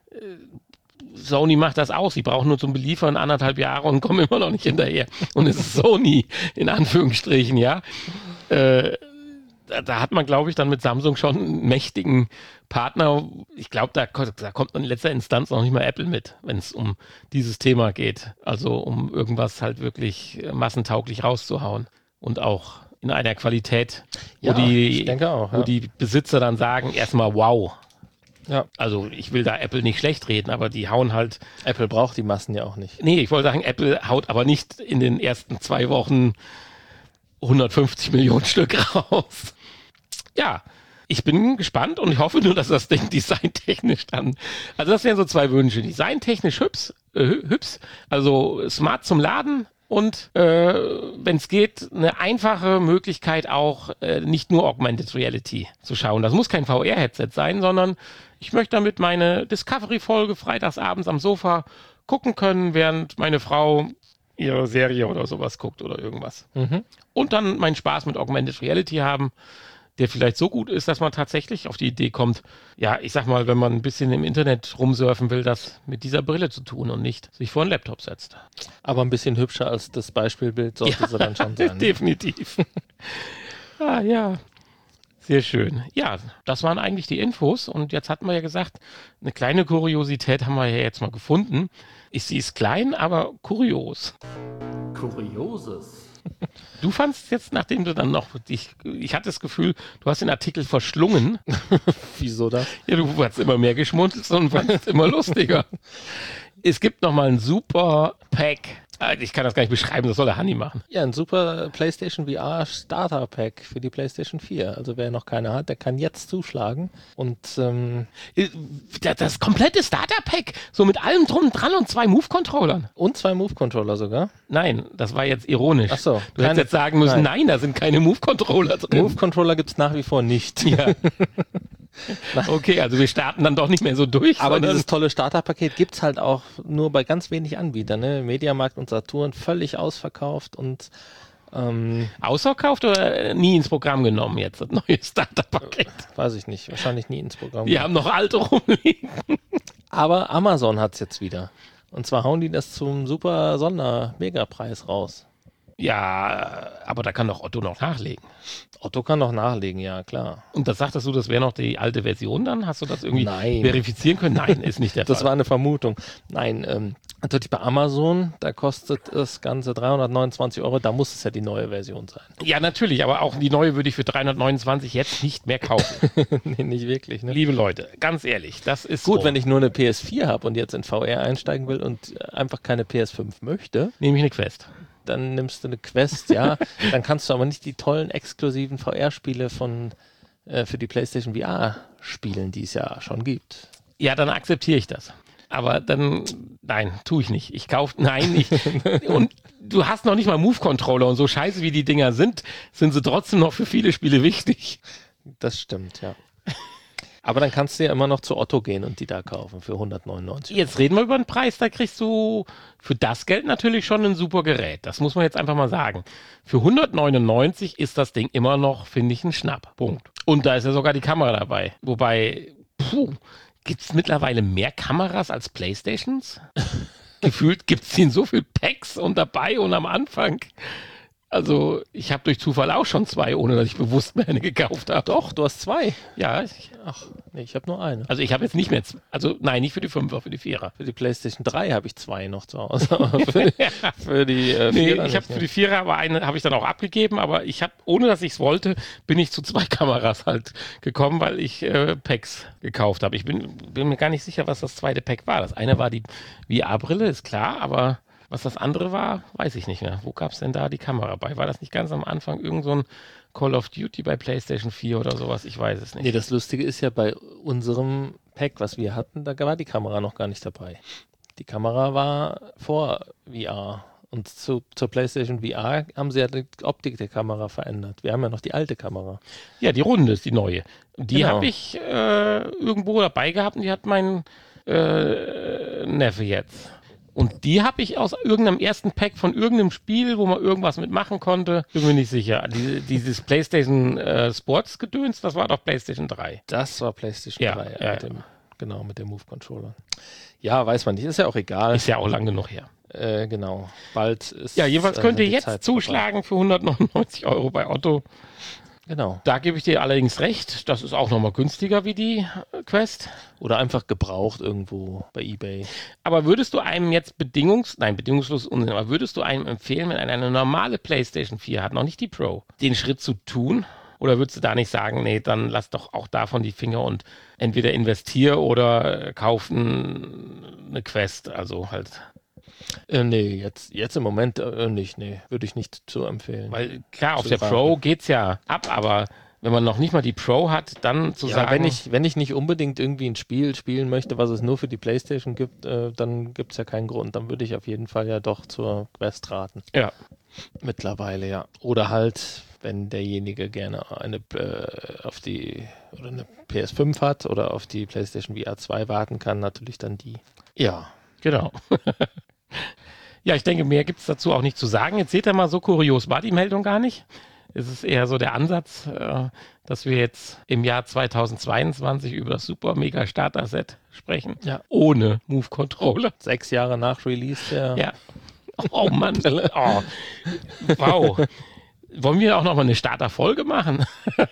[SPEAKER 3] Sony macht das auch. Sie brauchen nur zum Beliefern anderthalb Jahre und kommen immer noch nicht hinterher. Und es ist Sony, in Anführungsstrichen, ja. Äh, da, da hat man, glaube ich, dann mit Samsung schon einen mächtigen Partner. Ich glaube, da, da kommt in letzter Instanz noch nicht mal Apple mit, wenn es um dieses Thema geht. Also um irgendwas halt wirklich massentauglich rauszuhauen. Und auch in einer Qualität, wo,
[SPEAKER 2] Ja,
[SPEAKER 3] die,
[SPEAKER 2] ich denke auch,
[SPEAKER 3] wo
[SPEAKER 2] ja.
[SPEAKER 3] die Besitzer dann sagen, erstmal wow.
[SPEAKER 2] Ja.
[SPEAKER 3] Also ich will da Apple nicht schlecht reden, aber die hauen halt...
[SPEAKER 2] Apple braucht die Massen ja auch nicht.
[SPEAKER 3] Nee, ich wollte sagen, Apple haut aber nicht in den ersten zwei Wochen hundertfünfzig Millionen Stück raus. Ja, ich bin gespannt und ich hoffe nur, dass das Ding designtechnisch dann... Also das wären so zwei Wünsche. Designtechnisch hübsch, äh, hübsch, also smart zum Laden und, äh, wenn es geht, eine einfache Möglichkeit auch, äh, nicht nur Augmented Reality zu schauen. Das muss kein V R-Headset sein, sondern ich möchte damit meine Discovery-Folge freitagsabends am Sofa gucken können, während meine Frau ihre Serie oder sowas guckt oder irgendwas.
[SPEAKER 2] Mhm.
[SPEAKER 3] Und dann meinen Spaß mit Augmented Reality haben, der vielleicht so gut ist, dass man tatsächlich auf die Idee kommt, ja, ich sag mal, wenn man ein bisschen im Internet rumsurfen will, das mit dieser Brille zu tun und nicht sich vor einen Laptop setzt.
[SPEAKER 2] Aber ein bisschen hübscher als das Beispielbild sollte
[SPEAKER 3] Ja,
[SPEAKER 2] sie dann schon sein. Ne?
[SPEAKER 3] Definitiv. Ah ja, sehr schön. Ja, das waren eigentlich die Infos und jetzt hatten wir ja gesagt, eine kleine Kuriosität haben wir ja jetzt mal gefunden. Ich, sie ist klein, aber kurios.
[SPEAKER 2] Kurioses.
[SPEAKER 3] Du fandst jetzt, nachdem du dann noch, ich, ich hatte das Gefühl, du hast den Artikel verschlungen.
[SPEAKER 2] Wieso das?
[SPEAKER 3] Ja, du hast immer mehr geschmunzelt und fandest immer lustiger. Es gibt nochmal ein super Pack. Ich kann das gar nicht beschreiben, das soll der Hanni machen.
[SPEAKER 2] Ja, ein super PlayStation V R Starter Pack für die PlayStation vier. Also wer noch keine hat, der kann jetzt zuschlagen. Und ähm,
[SPEAKER 3] Das, das komplette Starter Pack, so mit allem drum und dran und zwei Move-Controllern.
[SPEAKER 2] und zwei Move-Controller sogar.
[SPEAKER 3] Nein, das war jetzt ironisch.
[SPEAKER 2] Ach so,
[SPEAKER 3] Du hättest
[SPEAKER 2] keine-
[SPEAKER 3] jetzt sagen müssen,
[SPEAKER 2] nein.
[SPEAKER 3] nein, da sind keine Move-Controller drin.
[SPEAKER 2] Move-Controller gibt es nach wie vor nicht.
[SPEAKER 3] Ja. Okay, also wir starten dann doch nicht mehr so durch.
[SPEAKER 2] Aber
[SPEAKER 3] sondern-
[SPEAKER 2] dieses tolle Starterpaket gibt es halt auch nur bei ganz wenig Anbietern. Ne? Mediamarkt und Saturn völlig ausverkauft und ähm,
[SPEAKER 3] Ausverkauft oder nie ins Programm genommen jetzt, das neue Starter-Paket?
[SPEAKER 2] weiß ich nicht, wahrscheinlich nie ins Programm.
[SPEAKER 3] Wir haben noch alte rumliegen.
[SPEAKER 2] Aber Amazon hat es jetzt wieder. Und zwar hauen die das zum super Sonder-Megapreis raus.
[SPEAKER 3] Ja, aber da kann doch Otto noch nachlegen.
[SPEAKER 2] Otto kann noch nachlegen, ja klar.
[SPEAKER 3] Und das sagtest du, das wäre noch die alte Version dann? Hast du das irgendwie
[SPEAKER 2] Nein.
[SPEAKER 3] verifizieren können? Nein, ist nicht der
[SPEAKER 2] Das
[SPEAKER 3] Fall.
[SPEAKER 2] war eine Vermutung. Nein, ähm, natürlich bei Amazon, da kostet das Ganze dreihundertneunundzwanzig Euro, da muss es ja die neue Version sein.
[SPEAKER 3] Ja, natürlich, aber auch die neue würde ich für dreihundertneunundzwanzig jetzt nicht mehr kaufen.
[SPEAKER 2] Nee, nicht wirklich, ne?
[SPEAKER 3] Liebe Leute, ganz ehrlich, das ist
[SPEAKER 2] Gut,
[SPEAKER 3] so.
[SPEAKER 2] wenn ich nur eine P S vier habe und jetzt in V R einsteigen will und einfach keine P S fünf möchte,
[SPEAKER 3] Nehme ich eine Quest.
[SPEAKER 2] dann nimmst du eine Quest, ja. Dann kannst du aber nicht die tollen exklusiven V R-Spiele von äh, für die PlayStation V R spielen, die es ja schon gibt.
[SPEAKER 3] Ja, dann akzeptiere ich das. Aber dann, nein, tue ich nicht. Ich kaufe, nein, ich, und du hast noch nicht mal Move-Controller und so scheiße wie die Dinger sind, sind sie trotzdem noch für viele Spiele wichtig.
[SPEAKER 2] Das stimmt, ja. Aber dann kannst du ja immer noch zu Otto gehen und die da kaufen für hundertneunundneunzig.
[SPEAKER 3] Jetzt reden wir über den Preis, da kriegst du für das Geld natürlich schon ein super Gerät. Das muss man jetzt einfach mal sagen. Für hundertneunundneunzig ist das Ding immer noch, finde ich, ein Schnapp. Punkt. Und da ist ja sogar die Kamera dabei. Wobei, puh, gibt es mittlerweile mehr Kameras als Playstations? Gefühlt gibt es in so viel Packs und dabei und am Anfang. Also, ich habe durch Zufall auch schon zwei, ohne dass ich bewusst mir eine gekauft habe.
[SPEAKER 2] Doch, du hast zwei.
[SPEAKER 3] Ja, ich,
[SPEAKER 2] Ach, nee, ich habe nur eine.
[SPEAKER 3] also ich habe jetzt nicht mehr, z- also nein, nicht für die Fünfer, für die Vierer.
[SPEAKER 2] Für die PlayStation drei habe ich zwei noch zu Hause. Aber für, für die äh,
[SPEAKER 3] Nee,
[SPEAKER 2] Vierer
[SPEAKER 3] ich habe
[SPEAKER 2] nicht,
[SPEAKER 3] für die Vierer, aber eine habe ich dann auch abgegeben, aber ich habe, ohne dass ich es wollte, bin ich zu zwei Kameras halt gekommen, weil ich äh, Packs gekauft habe. Ich bin, bin mir gar nicht sicher, was das zweite Pack war. Das eine war die V R-Brille, ist klar, aber was das andere war, weiß ich nicht mehr. Wo gab es denn da die Kamera bei? War das nicht ganz am Anfang irgend so ein Call of Duty bei PlayStation vier oder sowas? Ich weiß es nicht.
[SPEAKER 2] Nee, das Lustige ist ja, bei unserem Pack, was wir hatten, da war die Kamera noch gar nicht dabei. Die Kamera war vor V R. Und zu, zur PlayStation V R haben sie ja die Optik der Kamera verändert. Wir haben ja noch die alte Kamera.
[SPEAKER 3] Ja, die runde ist die neue. Die
[SPEAKER 2] Genau.
[SPEAKER 3] habe ich äh, irgendwo dabei gehabt und die hat mein äh, Neffe jetzt. Und die habe ich aus irgendeinem ersten Pack von irgendeinem Spiel, wo man irgendwas mitmachen konnte, bin mir nicht sicher. Die, dieses PlayStation äh, Sports Gedöns, das war doch PlayStation drei.
[SPEAKER 2] Das war PlayStation
[SPEAKER 3] Ja,
[SPEAKER 2] drei,
[SPEAKER 3] ja,
[SPEAKER 2] mit
[SPEAKER 3] ja.
[SPEAKER 2] dem, genau, mit dem Move-Controller. Ja, weiß man nicht, ist ja auch egal.
[SPEAKER 3] Ist ja auch lang genug her.
[SPEAKER 2] Äh, genau, bald ist...
[SPEAKER 3] Ja, jedenfalls könnt
[SPEAKER 2] äh,
[SPEAKER 3] ihr
[SPEAKER 2] die
[SPEAKER 3] jetzt
[SPEAKER 2] Zeit
[SPEAKER 3] zuschlagen für hundertneunundneunzig Euro bei Otto.
[SPEAKER 2] vorbei. Genau.
[SPEAKER 3] Da gebe ich dir allerdings recht, das ist auch nochmal günstiger wie die äh, Quest.
[SPEAKER 2] Oder einfach gebraucht irgendwo bei eBay.
[SPEAKER 3] Aber würdest du einem jetzt bedingungs... Nein, bedingungslos Unsinn, aber würdest du einem empfehlen, wenn einer eine normale PlayStation vier hat, noch nicht die Pro, den Schritt zu tun? Oder würdest du da nicht sagen, nee, dann lass doch auch davon die Finger und entweder investier oder äh, kauf n- eine Quest, also halt...
[SPEAKER 2] Äh, nee, jetzt, jetzt im Moment äh, nicht, nee, würde ich nicht so empfehlen.
[SPEAKER 3] Weil klar, auf
[SPEAKER 2] Zu
[SPEAKER 3] der
[SPEAKER 2] raten.
[SPEAKER 3] Pro geht's ja ab, aber wenn man noch nicht mal die Pro hat, dann zu
[SPEAKER 2] ja,
[SPEAKER 3] sagen...
[SPEAKER 2] wenn ich, wenn ich nicht unbedingt irgendwie ein Spiel spielen möchte, was es nur für die PlayStation gibt, äh, dann gibt es ja keinen Grund. Dann würde ich auf jeden Fall ja doch zur Quest raten.
[SPEAKER 3] Ja.
[SPEAKER 2] Mittlerweile, ja. Oder halt, wenn derjenige gerne eine äh, auf die oder eine P S fünf hat oder auf die PlayStation V R zwei warten kann, natürlich dann die. Ja.
[SPEAKER 3] Genau. Ja, ich denke, mehr gibt es dazu auch nicht zu sagen. Jetzt seht ihr mal, so kurios war die Meldung gar nicht. Es ist eher so der Ansatz, äh, dass wir jetzt im Jahr zweitausendzweiundzwanzig über das Super Mega Starter Set sprechen.
[SPEAKER 2] Ja.
[SPEAKER 3] Ohne Move Controller.
[SPEAKER 2] Sechs Jahre nach Release der.
[SPEAKER 3] Ja. Oh Mann. Oh. Wow. Wollen wir auch noch mal eine Starter-Folge machen?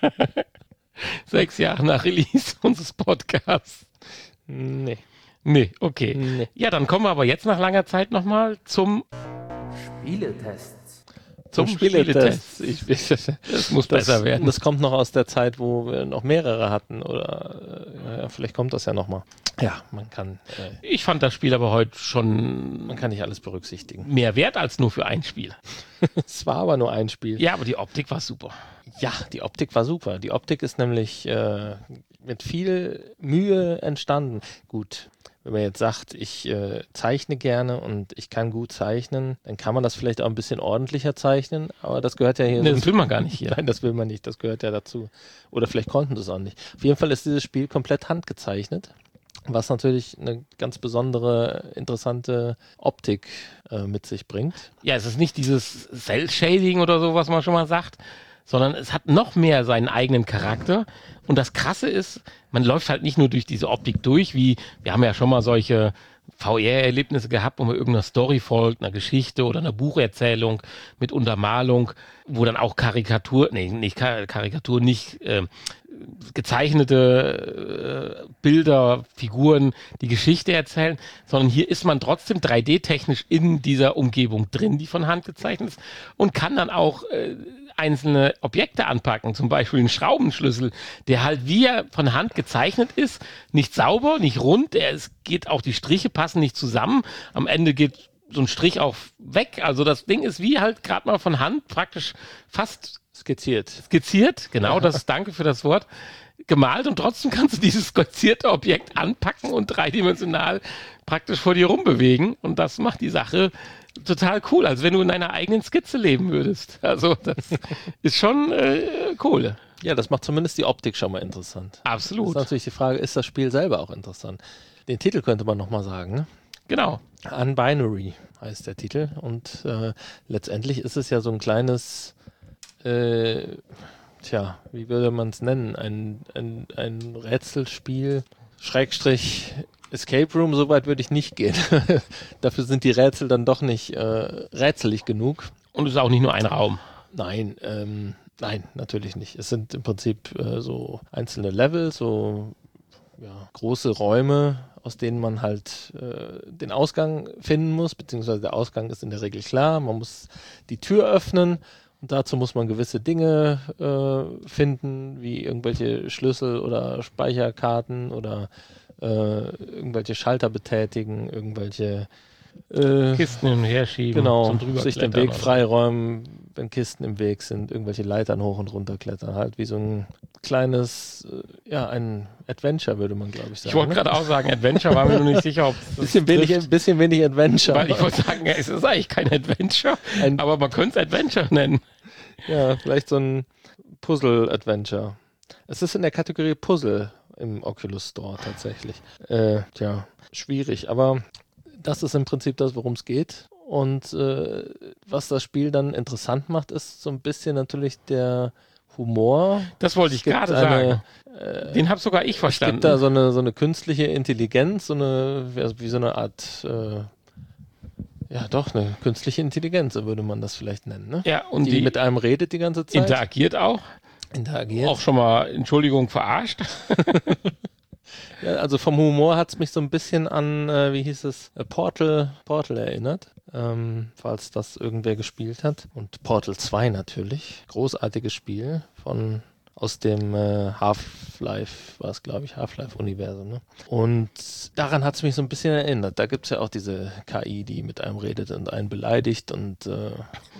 [SPEAKER 3] Sechs Jahre nach Release unseres Podcasts.
[SPEAKER 2] Nee.
[SPEAKER 3] Nee, okay.
[SPEAKER 2] Nee.
[SPEAKER 3] Ja, dann kommen wir aber jetzt nach langer Zeit nochmal zum,
[SPEAKER 4] Spieletests.
[SPEAKER 3] zum Spieletest.
[SPEAKER 2] Ich, ich,
[SPEAKER 3] Das muss
[SPEAKER 2] das,
[SPEAKER 3] besser werden.
[SPEAKER 2] Das kommt noch aus der Zeit, wo wir noch mehrere hatten. Oder äh, ja, vielleicht kommt das ja nochmal. Ja, man kann, äh,
[SPEAKER 3] Ich fand das Spiel aber heute schon
[SPEAKER 2] man kann nicht alles berücksichtigen.
[SPEAKER 3] mehr wert als nur für ein Spiel.
[SPEAKER 2] Es war aber nur ein Spiel.
[SPEAKER 3] Ja, aber die Optik war super.
[SPEAKER 2] Ja, die Optik war super. Die Optik ist nämlich äh, mit viel Mühe entstanden. Gut, wenn man jetzt sagt, ich äh, zeichne gerne und ich kann gut zeichnen, dann kann man das vielleicht auch ein bisschen ordentlicher zeichnen, aber das gehört ja hier...
[SPEAKER 3] Nee, das will man gar nicht hier.
[SPEAKER 2] Nein, das will man nicht, das gehört ja dazu. Oder vielleicht konnten das auch nicht. Auf jeden Fall ist dieses Spiel komplett handgezeichnet, was natürlich eine ganz besondere, interessante Optik äh, mit sich bringt.
[SPEAKER 3] Ja, es ist nicht dieses Cell-Shading oder so, was man schon mal sagt, sondern es hat noch mehr seinen eigenen Charakter. Und das Krasse ist, man läuft halt nicht nur durch diese Optik durch, wie wir haben ja schon mal solche V R-Erlebnisse gehabt, wo man irgendeiner Story folgt, einer Geschichte oder einer Bucherzählung mit Untermalung, wo dann auch Karikatur, nee, nicht Kar- Karikatur, nicht äh, gezeichnete äh, Bilder, Figuren die Geschichte erzählen, sondern hier ist man trotzdem drei D-technisch in dieser Umgebung drin, die von Hand gezeichnet ist und kann dann auch äh, einzelne Objekte anpacken, zum Beispiel einen Schraubenschlüssel, der halt wie er von Hand gezeichnet ist, nicht sauber, nicht rund, er, es geht auch, die Striche passen nicht zusammen, am Ende geht so ein Strich auch weg, also das Ding ist wie halt gerade mal von Hand praktisch fast
[SPEAKER 2] Skizziert.
[SPEAKER 3] skizziert, genau, das ist, danke für das Wort, gemalt und trotzdem kannst du dieses skizzierte Objekt anpacken und dreidimensional praktisch vor dir rumbewegen und das macht die Sache total cool, als wenn du in deiner eigenen Skizze leben würdest. Also das ist schon äh, cool.
[SPEAKER 2] Ja, das macht zumindest die Optik schon mal interessant. Das
[SPEAKER 3] Absolut.
[SPEAKER 2] ist natürlich die Frage, ist das Spiel selber auch interessant? Den Titel könnte man nochmal sagen, ne?
[SPEAKER 3] Genau.
[SPEAKER 2] Unbinary heißt der Titel und äh, letztendlich ist es ja so ein kleines, äh, tja, wie würde man es nennen? Ein, ein, ein Rätselspiel, Schrägstrich Escape Room, so weit würde ich nicht gehen. Dafür sind die Rätsel dann doch nicht äh, rätselig genug.
[SPEAKER 3] Und es ist auch nicht nur ein Raum.
[SPEAKER 2] Nein, ähm, nein, natürlich nicht. Es sind im Prinzip äh, so einzelne Level, so ja, große Räume, aus denen man halt äh, den Ausgang finden muss, beziehungsweise der Ausgang ist in der Regel klar. Man muss die Tür öffnen und dazu muss man gewisse Dinge äh, finden, wie irgendwelche Schlüssel oder Speicherkarten oder äh, irgendwelche Schalter betätigen, irgendwelche äh,
[SPEAKER 3] Kisten hin und her schieben.
[SPEAKER 2] genau,
[SPEAKER 3] zum drüber
[SPEAKER 2] sich den
[SPEAKER 3] klettern
[SPEAKER 2] Weg
[SPEAKER 3] oder so.
[SPEAKER 2] freiräumen, wenn Kisten im Weg sind, irgendwelche Leitern hoch und runter klettern, halt wie so ein kleines, äh, ja, ein Adventure, würde man, glaube ich, sagen.
[SPEAKER 3] Ich wollte
[SPEAKER 2] ne?
[SPEAKER 3] gerade auch sagen, Adventure, war mir nur nicht sicher, ob es das
[SPEAKER 2] bisschen wenig,
[SPEAKER 3] trifft,
[SPEAKER 2] ein bisschen wenig Adventure.
[SPEAKER 3] weil ich wollte sagen, es ist eigentlich kein Adventure,
[SPEAKER 2] Ein-
[SPEAKER 3] aber man könnte es Adventure nennen.
[SPEAKER 2] Ja, vielleicht so ein Puzzle-Adventure. Es ist in der Kategorie Puzzle. im Oculus Store tatsächlich. Äh, tja, schwierig, aber das ist im Prinzip das, worum es geht. Und äh, was das Spiel dann interessant macht, ist so ein bisschen natürlich der Humor.
[SPEAKER 3] Das wollte ich gerade sagen. Äh, Den habe sogar ich verstanden.
[SPEAKER 2] Es gibt da so eine, so eine künstliche Intelligenz, so eine, wie so eine Art, äh, ja doch, eine künstliche Intelligenz, so würde man das vielleicht nennen. Ne?
[SPEAKER 3] Ja, und
[SPEAKER 2] die,
[SPEAKER 3] die,
[SPEAKER 2] die mit einem redet die ganze Zeit.
[SPEAKER 3] Interagiert auch.
[SPEAKER 2] Interagiert.
[SPEAKER 3] Auch schon mal, Entschuldigung, verarscht.
[SPEAKER 2] Ja, also vom Humor hat es mich so ein bisschen an, äh, wie hieß es, äh, Portal, Portal erinnert, ähm, falls das irgendwer gespielt hat. Und Portal zwei natürlich, großartiges Spiel von aus dem äh, Half-Life, war es glaube ich, Half-Life-Universum. Ne? Und daran hat es mich so ein bisschen erinnert. Da gibt es ja auch diese K I, die mit einem redet und einen beleidigt und äh,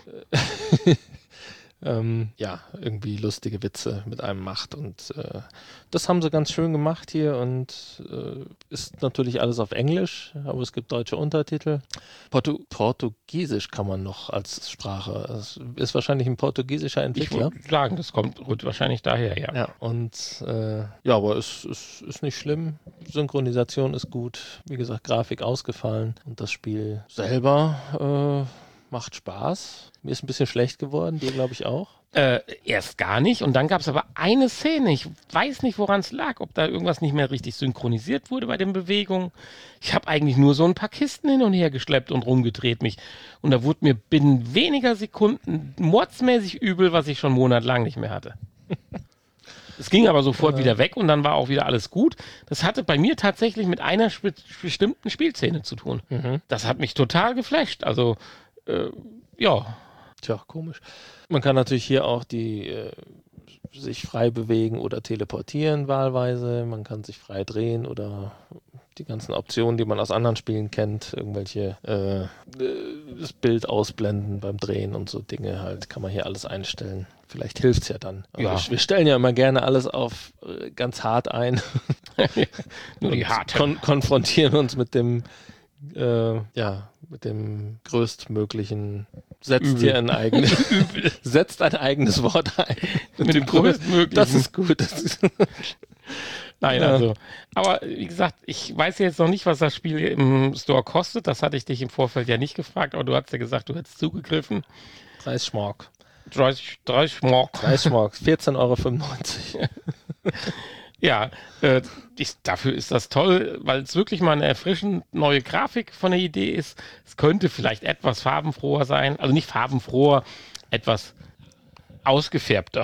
[SPEAKER 2] Ähm, ja, irgendwie lustige Witze mit einem macht und äh, das haben sie ganz schön gemacht hier und äh, ist natürlich alles auf Englisch, aber es gibt deutsche Untertitel. Portu Portugiesisch kann man noch als Sprache, es ist wahrscheinlich ein portugiesischer Entwickler.
[SPEAKER 3] Ich würde sagen, das kommt wahrscheinlich daher, ja.
[SPEAKER 2] Ja, und äh, ja, aber es ist, ist nicht schlimm, Synchronisation ist gut, wie gesagt, Grafik ausgefallen und das Spiel selber äh, macht Spaß. Mir ist ein bisschen schlecht geworden, dir glaube ich auch.
[SPEAKER 3] Äh, erst gar nicht und dann gab es aber eine Szene, ich weiß nicht, woran es lag, ob da irgendwas nicht mehr richtig synchronisiert wurde bei den Bewegungen. Ich habe eigentlich nur so ein paar Kisten hin und her geschleppt und rumgedreht mich und da wurde mir binnen weniger Sekunden mordsmäßig übel, was ich schon monatelang nicht mehr hatte. Es ging aber sofort ja. wieder weg und dann war auch wieder alles gut. Das hatte bei mir tatsächlich mit einer spe- bestimmten Spielszene zu tun. Mhm. Das hat mich total geflasht, also äh, ja.
[SPEAKER 2] Tja, komisch. Man kann natürlich hier auch die äh, sich frei bewegen oder teleportieren wahlweise. Man kann sich frei drehen oder die ganzen Optionen, die man aus anderen Spielen kennt, irgendwelche äh, das Bild ausblenden beim Drehen und so Dinge halt, kann man hier alles einstellen. Vielleicht hilft es ja dann.
[SPEAKER 3] Ja.
[SPEAKER 2] Wir, wir stellen ja immer gerne alles auf äh, ganz hart ein.
[SPEAKER 3] Nur die harte.
[SPEAKER 2] Kon- konfrontieren uns mit dem Äh, ja, mit dem größtmöglichen, setzt
[SPEAKER 3] Übel.
[SPEAKER 2] hier ein eigenes, setzt ein eigenes Wort ein.
[SPEAKER 3] Mit, mit dem größtmöglichen.
[SPEAKER 2] Das ist gut. Das ist
[SPEAKER 3] Nein,
[SPEAKER 2] ja.
[SPEAKER 3] also, aber wie gesagt, ich weiß jetzt noch nicht, was das Spiel im Store kostet. Das hatte ich dich im Vorfeld ja nicht gefragt, aber du hast ja gesagt, du hättest zugegriffen.
[SPEAKER 2] dreißig Schmark.
[SPEAKER 3] dreißig Schmark.
[SPEAKER 2] dreißig Schmark, vierzehn Euro fünfundneunzig.
[SPEAKER 3] Ja, äh, ich, dafür ist das toll, weil es wirklich mal eine erfrischend neue Grafik von der Idee ist. Es könnte vielleicht etwas farbenfroher sein, also nicht farbenfroher, etwas ausgefärbter.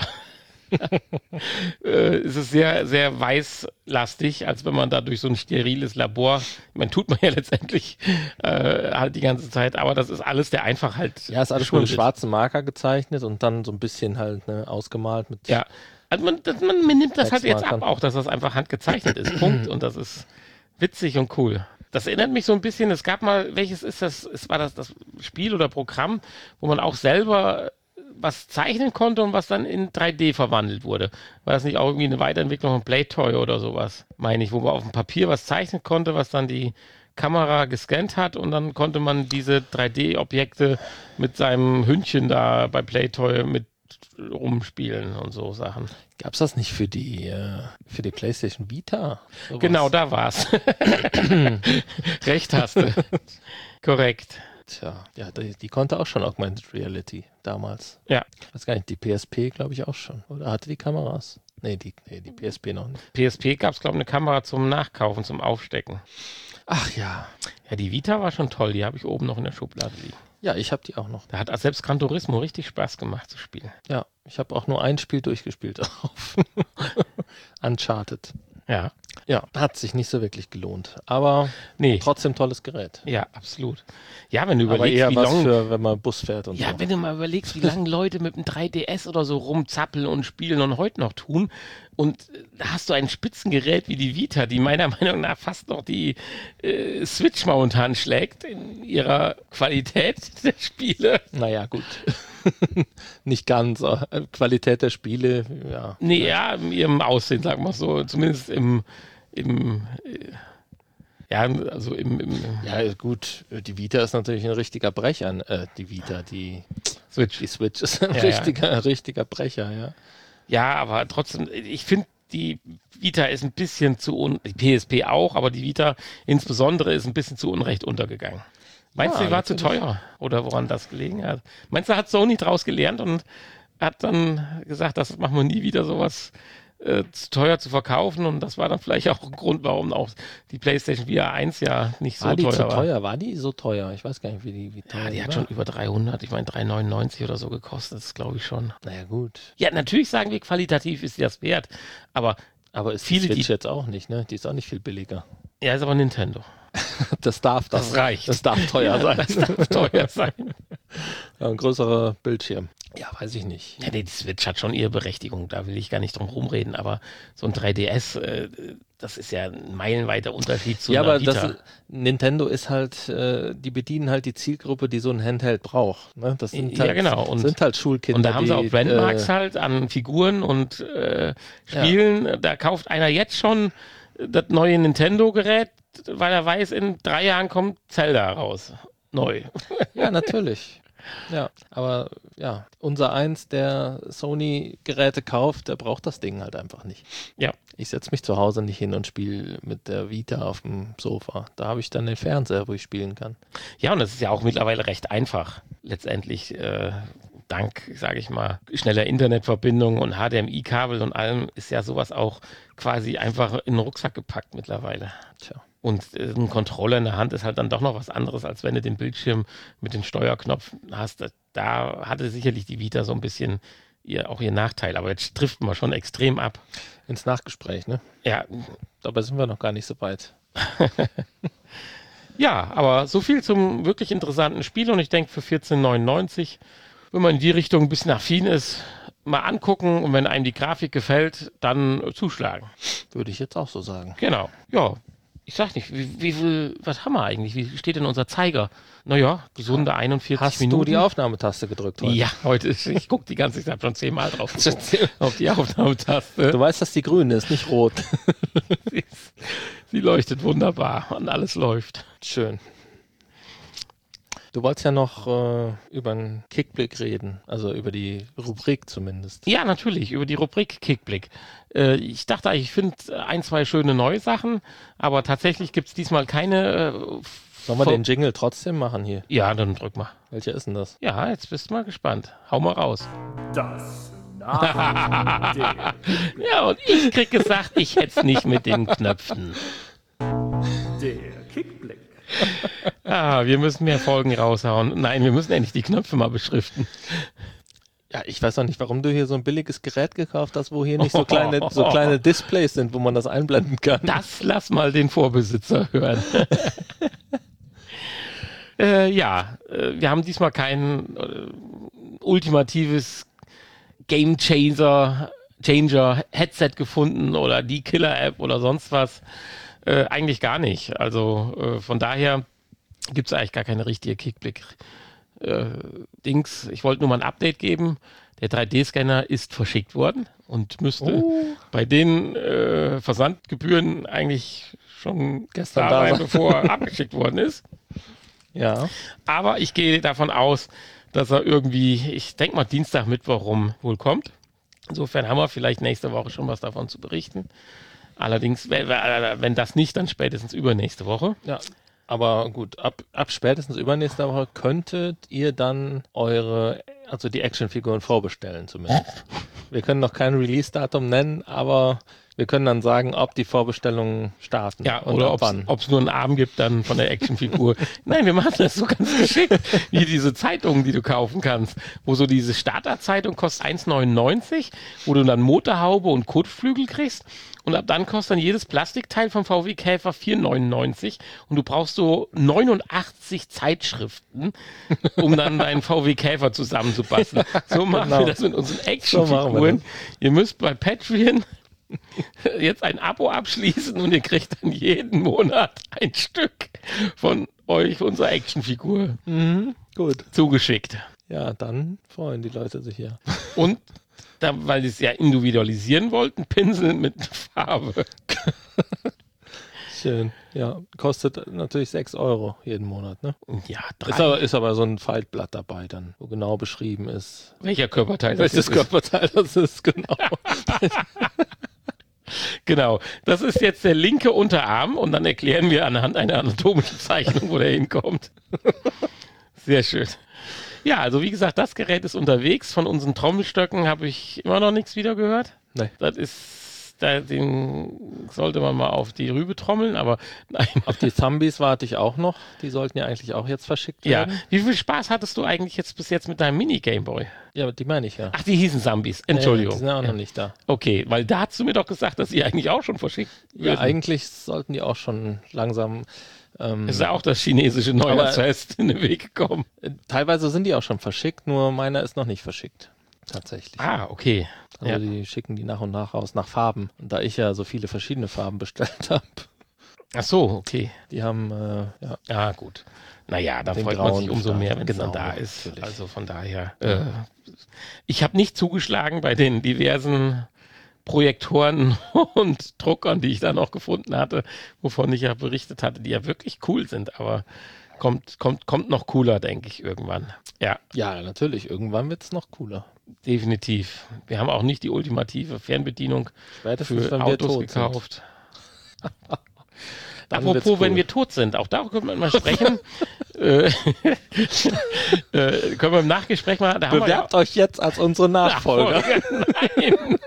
[SPEAKER 3] äh, es ist sehr, sehr weißlastig, als wenn man da durch so ein steriles Labor, man tut man ja letztendlich äh, halt die ganze Zeit, aber das ist alles der Einfachheit.
[SPEAKER 2] Ja, ist alles schon mit schwarzen Marker gezeichnet und dann so ein bisschen halt ne, ausgemalt mit.
[SPEAKER 3] Ja. Also man, das, man, man nimmt das halt jetzt ab, auch dass das einfach handgezeichnet ist. Punkt. Und das ist witzig und cool. Das erinnert mich so ein bisschen, es gab mal, welches ist das, es war das, das Spiel oder Programm, wo man auch selber was zeichnen konnte und was dann in drei D verwandelt wurde. War das nicht auch irgendwie eine Weiterentwicklung von Playtoy oder sowas, meine ich, wo man auf dem Papier was zeichnen konnte, was dann die Kamera gescannt hat und dann konnte man diese drei D-Objekte mit seinem Hündchen da bei Playtoy mit rumspielen und so Sachen.
[SPEAKER 2] Gab's das nicht für die äh, für die PlayStation Vita?
[SPEAKER 3] Sowas? Genau, da war's. Recht hast du. Korrekt.
[SPEAKER 2] Tja, ja, die, die konnte auch schon Augmented Reality damals.
[SPEAKER 3] Ja.
[SPEAKER 2] Ich weiß gar nicht, die P S P glaube ich auch schon. Oder hatte die Kameras? Nee, die, nee, die P S P noch nicht.
[SPEAKER 3] P S P gab's glaube ich eine Kamera zum Nachkaufen, zum Aufstecken.
[SPEAKER 2] Ach ja.
[SPEAKER 3] Ja, die Vita war schon toll, die habe ich oben noch in der Schublade liegen.
[SPEAKER 2] Ja, ich habe die auch noch.
[SPEAKER 3] Da hat selbst Gran Turismo richtig Spaß gemacht zu spielen.
[SPEAKER 2] Ja, ich habe auch nur ein Spiel durchgespielt auf Uncharted.
[SPEAKER 3] Ja.
[SPEAKER 2] Ja, hat sich nicht so wirklich gelohnt. Aber
[SPEAKER 3] nee.
[SPEAKER 2] Trotzdem tolles Gerät.
[SPEAKER 3] Ja, absolut. Ja, wenn du
[SPEAKER 2] Aber
[SPEAKER 3] überlegst,
[SPEAKER 2] eher
[SPEAKER 3] wie
[SPEAKER 2] was
[SPEAKER 3] lang,
[SPEAKER 2] für, wenn man Bus fährt und
[SPEAKER 3] ja,
[SPEAKER 2] so.
[SPEAKER 3] wenn du mal überlegst, wie lange Leute mit dem drei D S oder so rumzappeln und spielen und heute noch tun. Und da hast du ein Spitzengerät wie die Vita, die meiner Meinung nach fast noch die äh, Switch momentan schlägt in ihrer Qualität der Spiele.
[SPEAKER 2] Naja, gut. Nicht ganz. Qualität der Spiele, ja.
[SPEAKER 3] Nee, ja, in ihrem Aussehen, sagen wir so. Zumindest im, im äh, ja, also im, im
[SPEAKER 2] Ja, gut. Die Vita ist natürlich ein richtiger Brecher. Äh, die Vita, die
[SPEAKER 3] Switch.
[SPEAKER 2] Die Switch ist ein
[SPEAKER 3] Ja,
[SPEAKER 2] richtiger, ja. richtiger Brecher, ja.
[SPEAKER 3] Ja, aber trotzdem, ich finde die Vita ist ein bisschen zu, un- die P S P auch, aber die Vita insbesondere ist ein bisschen zu Unrecht untergegangen. Meinst du,
[SPEAKER 2] Ja,
[SPEAKER 3] die war zu
[SPEAKER 2] natürlich.
[SPEAKER 3] teuer? Oder woran das gelegen hat? Meinst du, hat Sony draus gelernt und hat dann gesagt, das machen wir nie wieder, sowas äh, zu teuer zu verkaufen? Und das war dann vielleicht auch ein Grund, warum auch die PlayStation V R eins ja nicht so
[SPEAKER 2] War die
[SPEAKER 3] teuer
[SPEAKER 2] zu
[SPEAKER 3] war.
[SPEAKER 2] teuer? War die so teuer? Ich weiß gar nicht, wie die, wie teuer
[SPEAKER 3] Ja, die hat
[SPEAKER 2] war.
[SPEAKER 3] schon über dreihundert, ich meine drei neunundneunzig oder so gekostet, das glaube ich schon.
[SPEAKER 2] Naja, gut.
[SPEAKER 3] Ja, natürlich sagen wir, qualitativ ist die das wert, aber
[SPEAKER 2] Aber ist
[SPEAKER 3] Viele,
[SPEAKER 2] die Switch
[SPEAKER 3] die-
[SPEAKER 2] jetzt auch nicht, ne? Die ist auch nicht viel billiger.
[SPEAKER 3] ja, ist aber Nintendo.
[SPEAKER 2] Das darf das.
[SPEAKER 3] Das reicht.
[SPEAKER 2] Das darf teuer
[SPEAKER 3] Ja,
[SPEAKER 2] sein.
[SPEAKER 3] Das darf teuer sein.
[SPEAKER 2] Ja, ein größerer Bildschirm. Ja, weiß ich nicht.
[SPEAKER 3] Ja, nee, die Switch hat schon ihre Berechtigung, da will ich gar nicht drum rumreden, aber so ein drei D S, äh, das ist ja ein meilenweiter Unterschied zu
[SPEAKER 2] Ja,
[SPEAKER 3] einer
[SPEAKER 2] aber
[SPEAKER 3] Vita.
[SPEAKER 2] das, Nintendo ist halt, äh, die bedienen halt die Zielgruppe, die so ein Handheld braucht. Ne? Das sind
[SPEAKER 3] Ja,
[SPEAKER 2] halt,
[SPEAKER 3] genau. Und-
[SPEAKER 2] sind halt Schulkinder.
[SPEAKER 3] Und da haben sie auch
[SPEAKER 2] die,
[SPEAKER 3] Brandmarks
[SPEAKER 2] äh,
[SPEAKER 3] halt an Figuren und äh, Spielen. Da kauft einer jetzt schon das neue Nintendo-Gerät, weil er weiß, in drei Jahren kommt Zelda raus. Neu.
[SPEAKER 2] Ja, natürlich. Ja, aber ja, unser eins, der Sony-Geräte kauft, der braucht das Ding halt einfach nicht.
[SPEAKER 3] Ja.
[SPEAKER 2] Ich setze mich zu Hause nicht hin und spiele mit der Vita auf dem Sofa. Da habe ich dann den Fernseher, wo ich spielen kann.
[SPEAKER 3] Ja, und das ist ja auch mittlerweile recht einfach. Letztendlich, äh, dank, sage ich mal, schneller Internetverbindung und H D M I-Kabel und allem ist ja sowas auch quasi einfach in den Rucksack gepackt mittlerweile.
[SPEAKER 2] Tja.
[SPEAKER 3] Und äh, ein Controller in der Hand ist halt dann doch noch was anderes, als wenn du den Bildschirm mit dem Knopf hast. Da, da hatte sicherlich die Vita so ein bisschen ihr, auch ihr Nachteil. Aber jetzt driften wir schon extrem ab.
[SPEAKER 2] Ins Nachgespräch, ne?
[SPEAKER 3] Ja,
[SPEAKER 2] Dabei sind wir noch gar nicht so weit.
[SPEAKER 3] ja, aber so viel zum wirklich interessanten Spiel. Und ich denke, für vierzehn neunundneunzig, wenn man in die Richtung ein bisschen affin ist, mal angucken. Und wenn einem die Grafik gefällt, dann äh, zuschlagen.
[SPEAKER 2] Würde ich jetzt auch so sagen.
[SPEAKER 3] Genau. Ja, ich sag nicht, wie, wie viel, was haben wir eigentlich? Wie steht denn unser Zeiger? Naja, gesunde einundvierzig
[SPEAKER 2] Hast
[SPEAKER 3] Minuten.
[SPEAKER 2] du die Aufnahmetaste gedrückt heute?
[SPEAKER 3] Ja, heute ist, ich gucke die ganze Zeit, ich habe schon zehnmal drauf geguckt, auf die Aufnahmetaste.
[SPEAKER 2] Du weißt, dass die grün ist, nicht rot.
[SPEAKER 3] Sie, ist, sie leuchtet wunderbar und alles läuft.
[SPEAKER 2] Schön. Du wolltest ja noch äh, über einen Kickblick reden, also über die Rubrik zumindest.
[SPEAKER 3] Ja, natürlich, über die Rubrik Kickblick. Äh, ich dachte, ich finde ein, zwei schöne neue Sachen, aber tatsächlich gibt es diesmal keine... Äh,
[SPEAKER 2] Sollen wir
[SPEAKER 3] Vor-
[SPEAKER 2] den Jingle trotzdem machen hier?
[SPEAKER 3] Ja, dann drück mal.
[SPEAKER 2] Welcher ist denn das?
[SPEAKER 3] Ja, jetzt bist du mal gespannt. Hau mal raus.
[SPEAKER 1] Das nach dem
[SPEAKER 3] Ja, und ich krieg gesagt, ich hätte es nicht mit den Knöpfen.
[SPEAKER 1] der Kickblick.
[SPEAKER 3] Ah, wir müssen mehr Folgen raushauen. Nein, wir müssen endlich die Knöpfe mal beschriften.
[SPEAKER 2] Ja, ich weiß auch nicht, warum du hier so ein billiges Gerät gekauft hast, wo hier nicht so kleine, so kleine Displays sind, wo man das einblenden kann.
[SPEAKER 3] Das lass mal den Vorbesitzer hören. äh, ja, äh, wir haben diesmal kein äh, ultimatives Game Changer, Changer Headset gefunden oder die Killer-App oder sonst was. Äh, eigentlich gar nicht. Also äh, von daher gibt es eigentlich gar keine richtige Kickblick-Dings. Ich wollte nur mal ein Update geben. Der drei D-Scanner ist verschickt worden und müsste bei den äh, Versandgebühren eigentlich schon
[SPEAKER 2] Gestern
[SPEAKER 3] da
[SPEAKER 2] da
[SPEAKER 3] sein,
[SPEAKER 2] sein.
[SPEAKER 3] bevor er abgeschickt worden ist.
[SPEAKER 2] Ja.
[SPEAKER 3] Aber ich gehe davon aus, dass er irgendwie, ich denke mal Dienstag, Mittwoch rum wohl kommt. Insofern haben wir vielleicht nächste Woche schon was davon zu berichten. Allerdings, wenn, wenn das nicht, dann spätestens übernächste Woche.
[SPEAKER 2] Ja. Aber gut, ab, ab spätestens übernächste Woche könntet ihr dann eure, also die Actionfiguren vorbestellen zumindest. Wir können noch kein Release-Datum nennen, aber wir können dann sagen, ob die Vorbestellungen starten.
[SPEAKER 3] Ja,
[SPEAKER 2] und
[SPEAKER 3] oder
[SPEAKER 2] ab wann.
[SPEAKER 3] ob es nur einen Arm gibt dann von der Actionfigur. Nein, wir machen das so ganz geschickt, wie diese Zeitungen, die du kaufen kannst, wo so diese Starterzeitung kostet eins neunundneunzig, wo du dann Motorhaube und Kotflügel kriegst. Und ab dann kostet dann jedes Plastikteil vom V W Käfer vier neunundneunzig und du brauchst so neunundachtzig Zeitschriften, um dann deinen V W Käfer zusammenzubasteln. So machen
[SPEAKER 2] Genau.
[SPEAKER 3] wir das mit unseren
[SPEAKER 2] So machen wir
[SPEAKER 3] Actionfiguren.
[SPEAKER 2] das.
[SPEAKER 3] Ihr müsst bei Patreon jetzt ein Abo abschließen und ihr kriegt dann jeden Monat ein Stück von euch, unserer Actionfigur,
[SPEAKER 2] Gut.
[SPEAKER 3] zugeschickt.
[SPEAKER 2] Ja, dann freuen die Leute sich ja.
[SPEAKER 3] Und da, weil sie es ja individualisieren wollten, Pinsel mit Farbe.
[SPEAKER 2] Schön. Ja, kostet natürlich sechs Euro jeden Monat, ne?
[SPEAKER 3] Ja,
[SPEAKER 2] Ist
[SPEAKER 3] drei.
[SPEAKER 2] aber, ist aber so ein Faltblatt dabei dann, wo genau beschrieben ist,
[SPEAKER 3] Welcher Körperteil das
[SPEAKER 2] welches
[SPEAKER 3] ist.
[SPEAKER 2] Körperteil das ist, genau.
[SPEAKER 3] Genau, das ist jetzt der linke Unterarm und dann erklären wir anhand einer anatomischen Zeichnung, wo der hinkommt. Sehr schön. Ja, also wie gesagt, das Gerät ist unterwegs. Von unseren Trommelstöcken habe ich immer noch nichts wieder gehört.
[SPEAKER 2] Nee.
[SPEAKER 3] Das ist, da, den sollte man mal auf die Rübe trommeln, aber nein.
[SPEAKER 2] Auf die Zombies warte ich auch noch. Die sollten ja eigentlich auch jetzt verschickt
[SPEAKER 3] Ja,
[SPEAKER 2] werden.
[SPEAKER 3] wie viel Spaß hattest du eigentlich jetzt bis jetzt mit deinem Mini-Gameboy?
[SPEAKER 2] Ja, die meine ich ja.
[SPEAKER 3] Ach, die hießen Zombies.
[SPEAKER 2] Ja,
[SPEAKER 3] Entschuldigung.
[SPEAKER 2] die sind ja auch
[SPEAKER 3] Ja.
[SPEAKER 2] noch nicht da.
[SPEAKER 3] Okay, weil da hast du mir doch gesagt, dass sie eigentlich auch schon verschickt
[SPEAKER 2] Ja,
[SPEAKER 3] werden.
[SPEAKER 2] eigentlich sollten die auch schon langsam. Ähm,
[SPEAKER 3] Ist ja auch das chinesische Neujahrsfest in den Weg gekommen.
[SPEAKER 2] äh, teilweise sind die auch schon verschickt, nur meiner ist noch nicht verschickt. Tatsächlich.
[SPEAKER 3] Ah, okay.
[SPEAKER 2] Also
[SPEAKER 3] Ja.
[SPEAKER 2] die schicken die nach und nach raus nach Farben. Und da ich ja so viele verschiedene Farben bestellt habe,
[SPEAKER 3] Ach so, okay.
[SPEAKER 2] die haben, äh, ja,
[SPEAKER 3] Ah, gut. Naja, da
[SPEAKER 2] Den
[SPEAKER 3] freut man sich
[SPEAKER 2] grauen
[SPEAKER 3] umso mehr, wenn es
[SPEAKER 2] Genau,
[SPEAKER 3] dann da ist.
[SPEAKER 2] natürlich.
[SPEAKER 3] Also von daher. Äh, ich habe nicht zugeschlagen bei den diversen Projektoren und Druckern, die ich da noch gefunden hatte, wovon ich ja berichtet hatte, die ja wirklich cool sind, aber kommt, kommt, kommt noch cooler, denke ich, irgendwann. Ja,
[SPEAKER 2] ja, natürlich. Irgendwann wird es noch cooler.
[SPEAKER 3] definitiv. Wir haben auch nicht die ultimative Fernbedienung
[SPEAKER 2] Spätestens,
[SPEAKER 3] für
[SPEAKER 2] wenn wir
[SPEAKER 3] Autos
[SPEAKER 2] tot
[SPEAKER 3] gekauft.
[SPEAKER 2] Dann
[SPEAKER 3] Apropos,
[SPEAKER 2] wird's cool.
[SPEAKER 3] wenn wir tot sind, auch darüber können wir mal sprechen. äh, äh, können wir im Nachgespräch mal. Da haben wir ja-
[SPEAKER 2] Bewerbt euch jetzt als unsere Nachfolger.
[SPEAKER 3] Nein.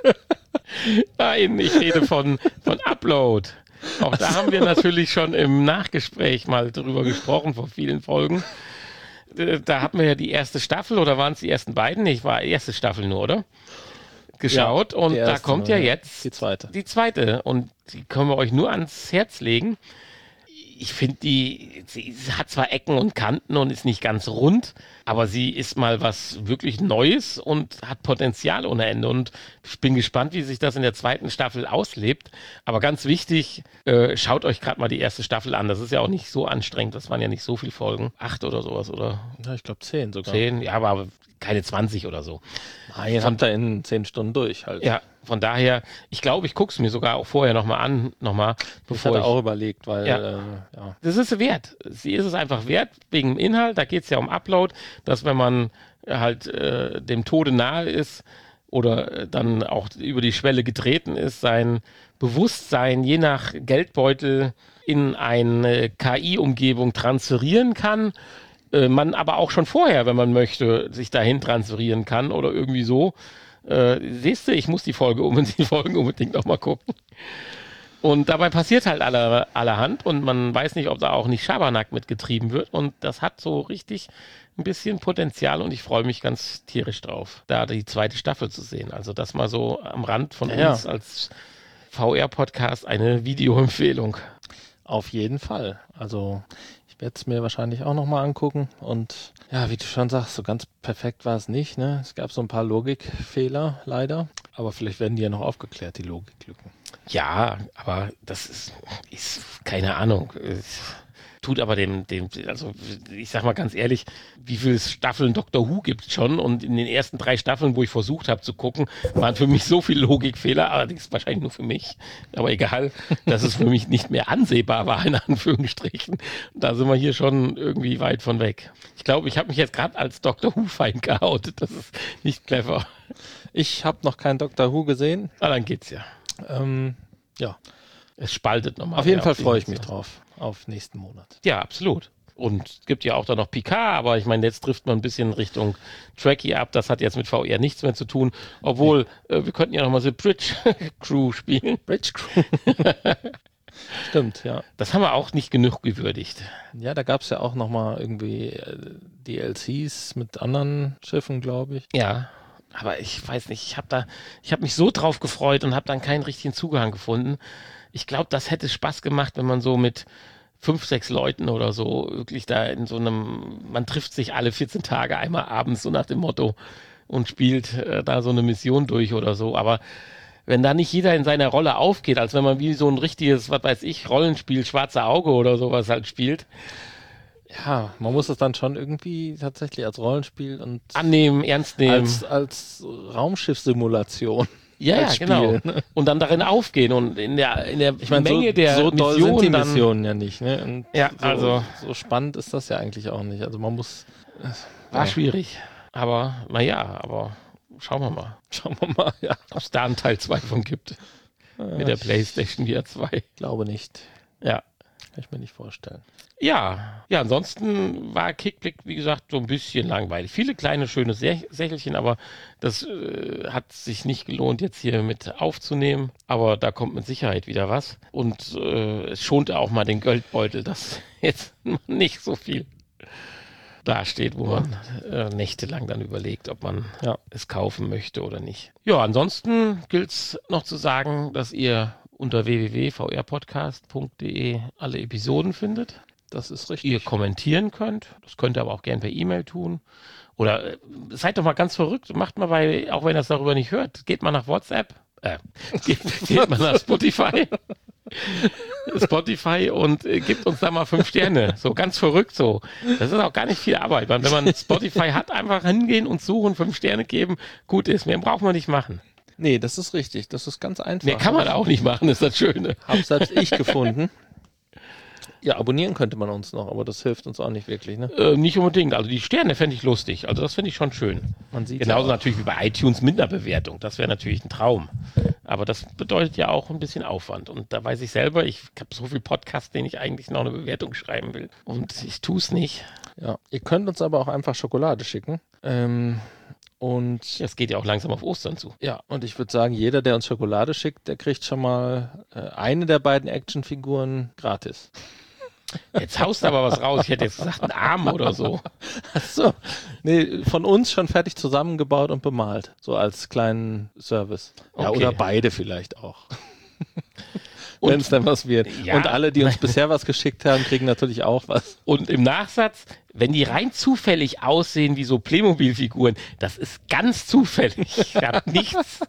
[SPEAKER 3] Nein, ich rede von, von Upload. Auch da haben wir natürlich schon im Nachgespräch mal drüber gesprochen, vor vielen Folgen. Äh, Da hatten wir ja die erste Staffel, oder waren es die ersten beiden? Nee, ich war erste Staffel nur, oder? Geschaut
[SPEAKER 2] Ja,
[SPEAKER 3] und
[SPEAKER 2] die
[SPEAKER 3] da
[SPEAKER 2] erste
[SPEAKER 3] kommt
[SPEAKER 2] nur,
[SPEAKER 3] ja
[SPEAKER 2] ja.
[SPEAKER 3] jetzt
[SPEAKER 2] Die zweite.
[SPEAKER 3] die zweite und die können wir euch nur ans Herz legen. Ich finde, die sie hat zwar Ecken und Kanten und ist nicht ganz rund, aber sie ist mal was wirklich Neues und hat Potenzial ohne Ende. Und ich bin gespannt, wie sich das in der zweiten Staffel auslebt. Aber ganz wichtig, äh, schaut euch gerade mal die erste Staffel an. Das ist ja auch nicht so anstrengend. Das waren ja nicht so viele Folgen. Acht oder sowas oder
[SPEAKER 2] Ja, ich glaube zehn sogar.
[SPEAKER 3] zehn. Ja, aber keine zwanzig oder so.
[SPEAKER 2] Nein, habt ihr in zehn Stunden durch halt.
[SPEAKER 3] Ja, von daher, ich glaube, ich gucke es mir sogar auch vorher nochmal an, nochmal,
[SPEAKER 2] Ich
[SPEAKER 3] bevor
[SPEAKER 2] hatte
[SPEAKER 3] ich...
[SPEAKER 2] auch überlegt, weil
[SPEAKER 3] Ja.
[SPEAKER 2] äh, ja.
[SPEAKER 3] Das ist es wert. Sie ist es einfach wert, wegen dem Inhalt. Da geht es ja um Upload, dass wenn man halt äh, dem Tode nahe ist oder äh, dann auch über die Schwelle getreten ist, sein Bewusstsein je nach Geldbeutel in eine K I-Umgebung transferieren kann. Äh, man aber auch schon vorher, wenn man möchte, sich dahin transferieren kann oder irgendwie so. Äh, siehst du, ich muss die Folge unbedingt, die Folgen unbedingt nochmal gucken. Und dabei passiert halt aller, allerhand und man weiß nicht, ob da auch nicht Schabernack mitgetrieben wird. Und das hat so richtig ein bisschen Potenzial und ich freue mich ganz tierisch drauf, da die zweite Staffel zu sehen. Also das mal so am Rand von
[SPEAKER 2] Ja.
[SPEAKER 3] uns als V R-Podcast eine Videoempfehlung.
[SPEAKER 2] Auf jeden Fall. Also ich werde es mir wahrscheinlich auch nochmal angucken. Und ja, wie du schon sagst, so ganz perfekt war es nicht. Ne? Es gab so ein paar Logikfehler leider. Aber vielleicht werden die ja noch aufgeklärt, die Logiklücken.
[SPEAKER 3] Ja, aber das ist, ist keine Ahnung. Es tut aber dem, dem, also ich sag mal ganz ehrlich, wie viele Staffeln Doctor Who gibt es schon? Und in den ersten drei Staffeln, wo ich versucht habe zu gucken, waren für mich so viele Logikfehler, allerdings wahrscheinlich nur für mich, aber egal, dass es für mich nicht mehr ansehbar war, in Anführungsstrichen. Da sind wir hier schon irgendwie weit von weg. Ich glaube, ich habe mich jetzt gerade als Doctor Who-Feind geoutet. Das ist nicht clever.
[SPEAKER 2] Ich habe noch kein Doctor Who gesehen.
[SPEAKER 3] Aber dann geht's ja.
[SPEAKER 2] Ähm, ja,
[SPEAKER 3] Es spaltet nochmal.
[SPEAKER 2] auf jeden
[SPEAKER 3] mehr
[SPEAKER 2] Fall
[SPEAKER 3] die
[SPEAKER 2] freue ich
[SPEAKER 3] ganze
[SPEAKER 2] mich
[SPEAKER 3] Sache.
[SPEAKER 2] drauf. Auf nächsten Monat.
[SPEAKER 3] Ja, absolut. Und es gibt ja auch da noch Picard, aber ich meine, jetzt trifft man ein bisschen Richtung Trekkie ab. Das hat jetzt mit V R nichts mehr zu tun. Obwohl, äh, wir könnten ja nochmal The Bridge Crew spielen.
[SPEAKER 2] Bridge Crew. Stimmt, ja.
[SPEAKER 3] Das haben wir auch nicht genug gewürdigt.
[SPEAKER 2] Ja, da gab es ja auch nochmal irgendwie äh, D L Cs mit anderen Schiffen, glaube ich.
[SPEAKER 3] Ja, aber ich weiß nicht, ich habe da, ich habe mich so drauf gefreut und habe dann keinen richtigen Zugang gefunden. Ich glaube, das hätte Spaß gemacht, wenn man so mit fünf, sechs Leuten oder so wirklich da in so einem, man trifft sich alle vierzehn Tage einmal abends so nach dem Motto und spielt äh, da so eine Mission durch oder so. Aber wenn da nicht jeder in seiner Rolle aufgeht, als wenn man wie so ein richtiges, was weiß ich, Rollenspiel, Schwarze Auge oder sowas halt spielt,
[SPEAKER 2] Ja, man muss es dann schon irgendwie tatsächlich als Rollenspiel und
[SPEAKER 3] annehmen, ernst nehmen.
[SPEAKER 2] als, als Raumschiffsimulation.
[SPEAKER 3] Ja, ja,
[SPEAKER 2] als Spiel,
[SPEAKER 3] genau.
[SPEAKER 2] ne?
[SPEAKER 3] Und dann darin aufgehen und in der, in der
[SPEAKER 2] Ich meine,
[SPEAKER 3] Menge
[SPEAKER 2] so,
[SPEAKER 3] der
[SPEAKER 2] so doll
[SPEAKER 3] Mission
[SPEAKER 2] sind die
[SPEAKER 3] dann,
[SPEAKER 2] Missionen ja nicht. Ne? Und
[SPEAKER 3] Ja,
[SPEAKER 2] so,
[SPEAKER 3] also-
[SPEAKER 2] so spannend ist das ja eigentlich auch nicht. Also man muss,
[SPEAKER 3] war
[SPEAKER 2] ja.
[SPEAKER 3] schwierig. Aber, naja, aber schauen wir mal,
[SPEAKER 2] schauen wir mal, ja.
[SPEAKER 3] ob es da einen Teil zwei von gibt. mit der PlayStation V R zwei.
[SPEAKER 2] Glaube nicht.
[SPEAKER 3] Ja.
[SPEAKER 2] Kann ich mir nicht vorstellen.
[SPEAKER 3] Ja, ja, ansonsten war Kickblick, wie gesagt, so ein bisschen langweilig. Viele kleine, schöne Sä- Sächelchen, aber das äh, hat sich nicht gelohnt, jetzt hier mit aufzunehmen. Aber da kommt mit Sicherheit wieder was. Und äh, es schonte auch mal den Geldbeutel, dass jetzt nicht so viel dasteht, wo man äh, nächtelang dann überlegt, ob man
[SPEAKER 2] Ja.
[SPEAKER 3] es kaufen möchte oder nicht. Ja, ansonsten gilt es noch zu sagen, dass ihr unter w w w punkt v r podcast punkt d e alle Episoden findet.
[SPEAKER 2] Das ist richtig.
[SPEAKER 3] Ihr kommentieren könnt. Das könnt ihr aber auch gerne per E-Mail tun. Oder äh, seid doch mal ganz verrückt. Macht mal bei, auch wenn ihr das darüber nicht hört, geht mal nach WhatsApp. Äh, geht, geht mal nach Spotify. Spotify und äh, gibt uns da mal fünf Sterne. So ganz verrückt so. Das ist auch gar nicht viel Arbeit. Wenn man Spotify hat, einfach hingehen und suchen, fünf Sterne geben. Gut ist. Mehr braucht man nicht machen.
[SPEAKER 2] Nee, das ist richtig. Das ist ganz einfach.
[SPEAKER 3] Mehr kann man auch nicht machen, ist das Schöne.
[SPEAKER 2] Hab selbst ich gefunden. Ja, abonnieren könnte man uns noch, aber das hilft uns auch nicht wirklich, ne?
[SPEAKER 3] Äh, nicht unbedingt. Also die Sterne fände ich lustig. Also das finde ich schon schön.
[SPEAKER 2] Man sieht
[SPEAKER 3] Genauso
[SPEAKER 2] ja
[SPEAKER 3] natürlich wie bei iTunes mit einer Bewertung. Das wäre natürlich ein Traum. Aber das bedeutet ja auch ein bisschen Aufwand. Und da weiß ich selber, ich habe so viel Podcasts, denen ich eigentlich noch eine Bewertung schreiben will. Und ich tue es nicht.
[SPEAKER 2] Ja. Ihr könnt uns aber auch einfach Schokolade schicken. Ähm, und
[SPEAKER 3] Es geht ja auch langsam auf Ostern zu.
[SPEAKER 2] ja, und ich würde sagen, jeder, der uns Schokolade schickt, der kriegt schon mal äh, eine der beiden Actionfiguren gratis.
[SPEAKER 3] Jetzt haust du aber was raus. Ich hätte jetzt gesagt, einen Arm oder so.
[SPEAKER 2] Achso. Nee, von uns schon fertig zusammengebaut und bemalt. So als kleinen Service. Ja,
[SPEAKER 3] Okay.
[SPEAKER 2] oder beide vielleicht auch.
[SPEAKER 3] Und-
[SPEAKER 2] Wenn es dann was wird.
[SPEAKER 3] Ja.
[SPEAKER 2] Und alle, die uns bisher was geschickt haben, kriegen natürlich auch was.
[SPEAKER 3] Und im Nachsatz, wenn die rein zufällig aussehen wie so Playmobil-Figuren, das ist ganz zufällig. Da hat nichts.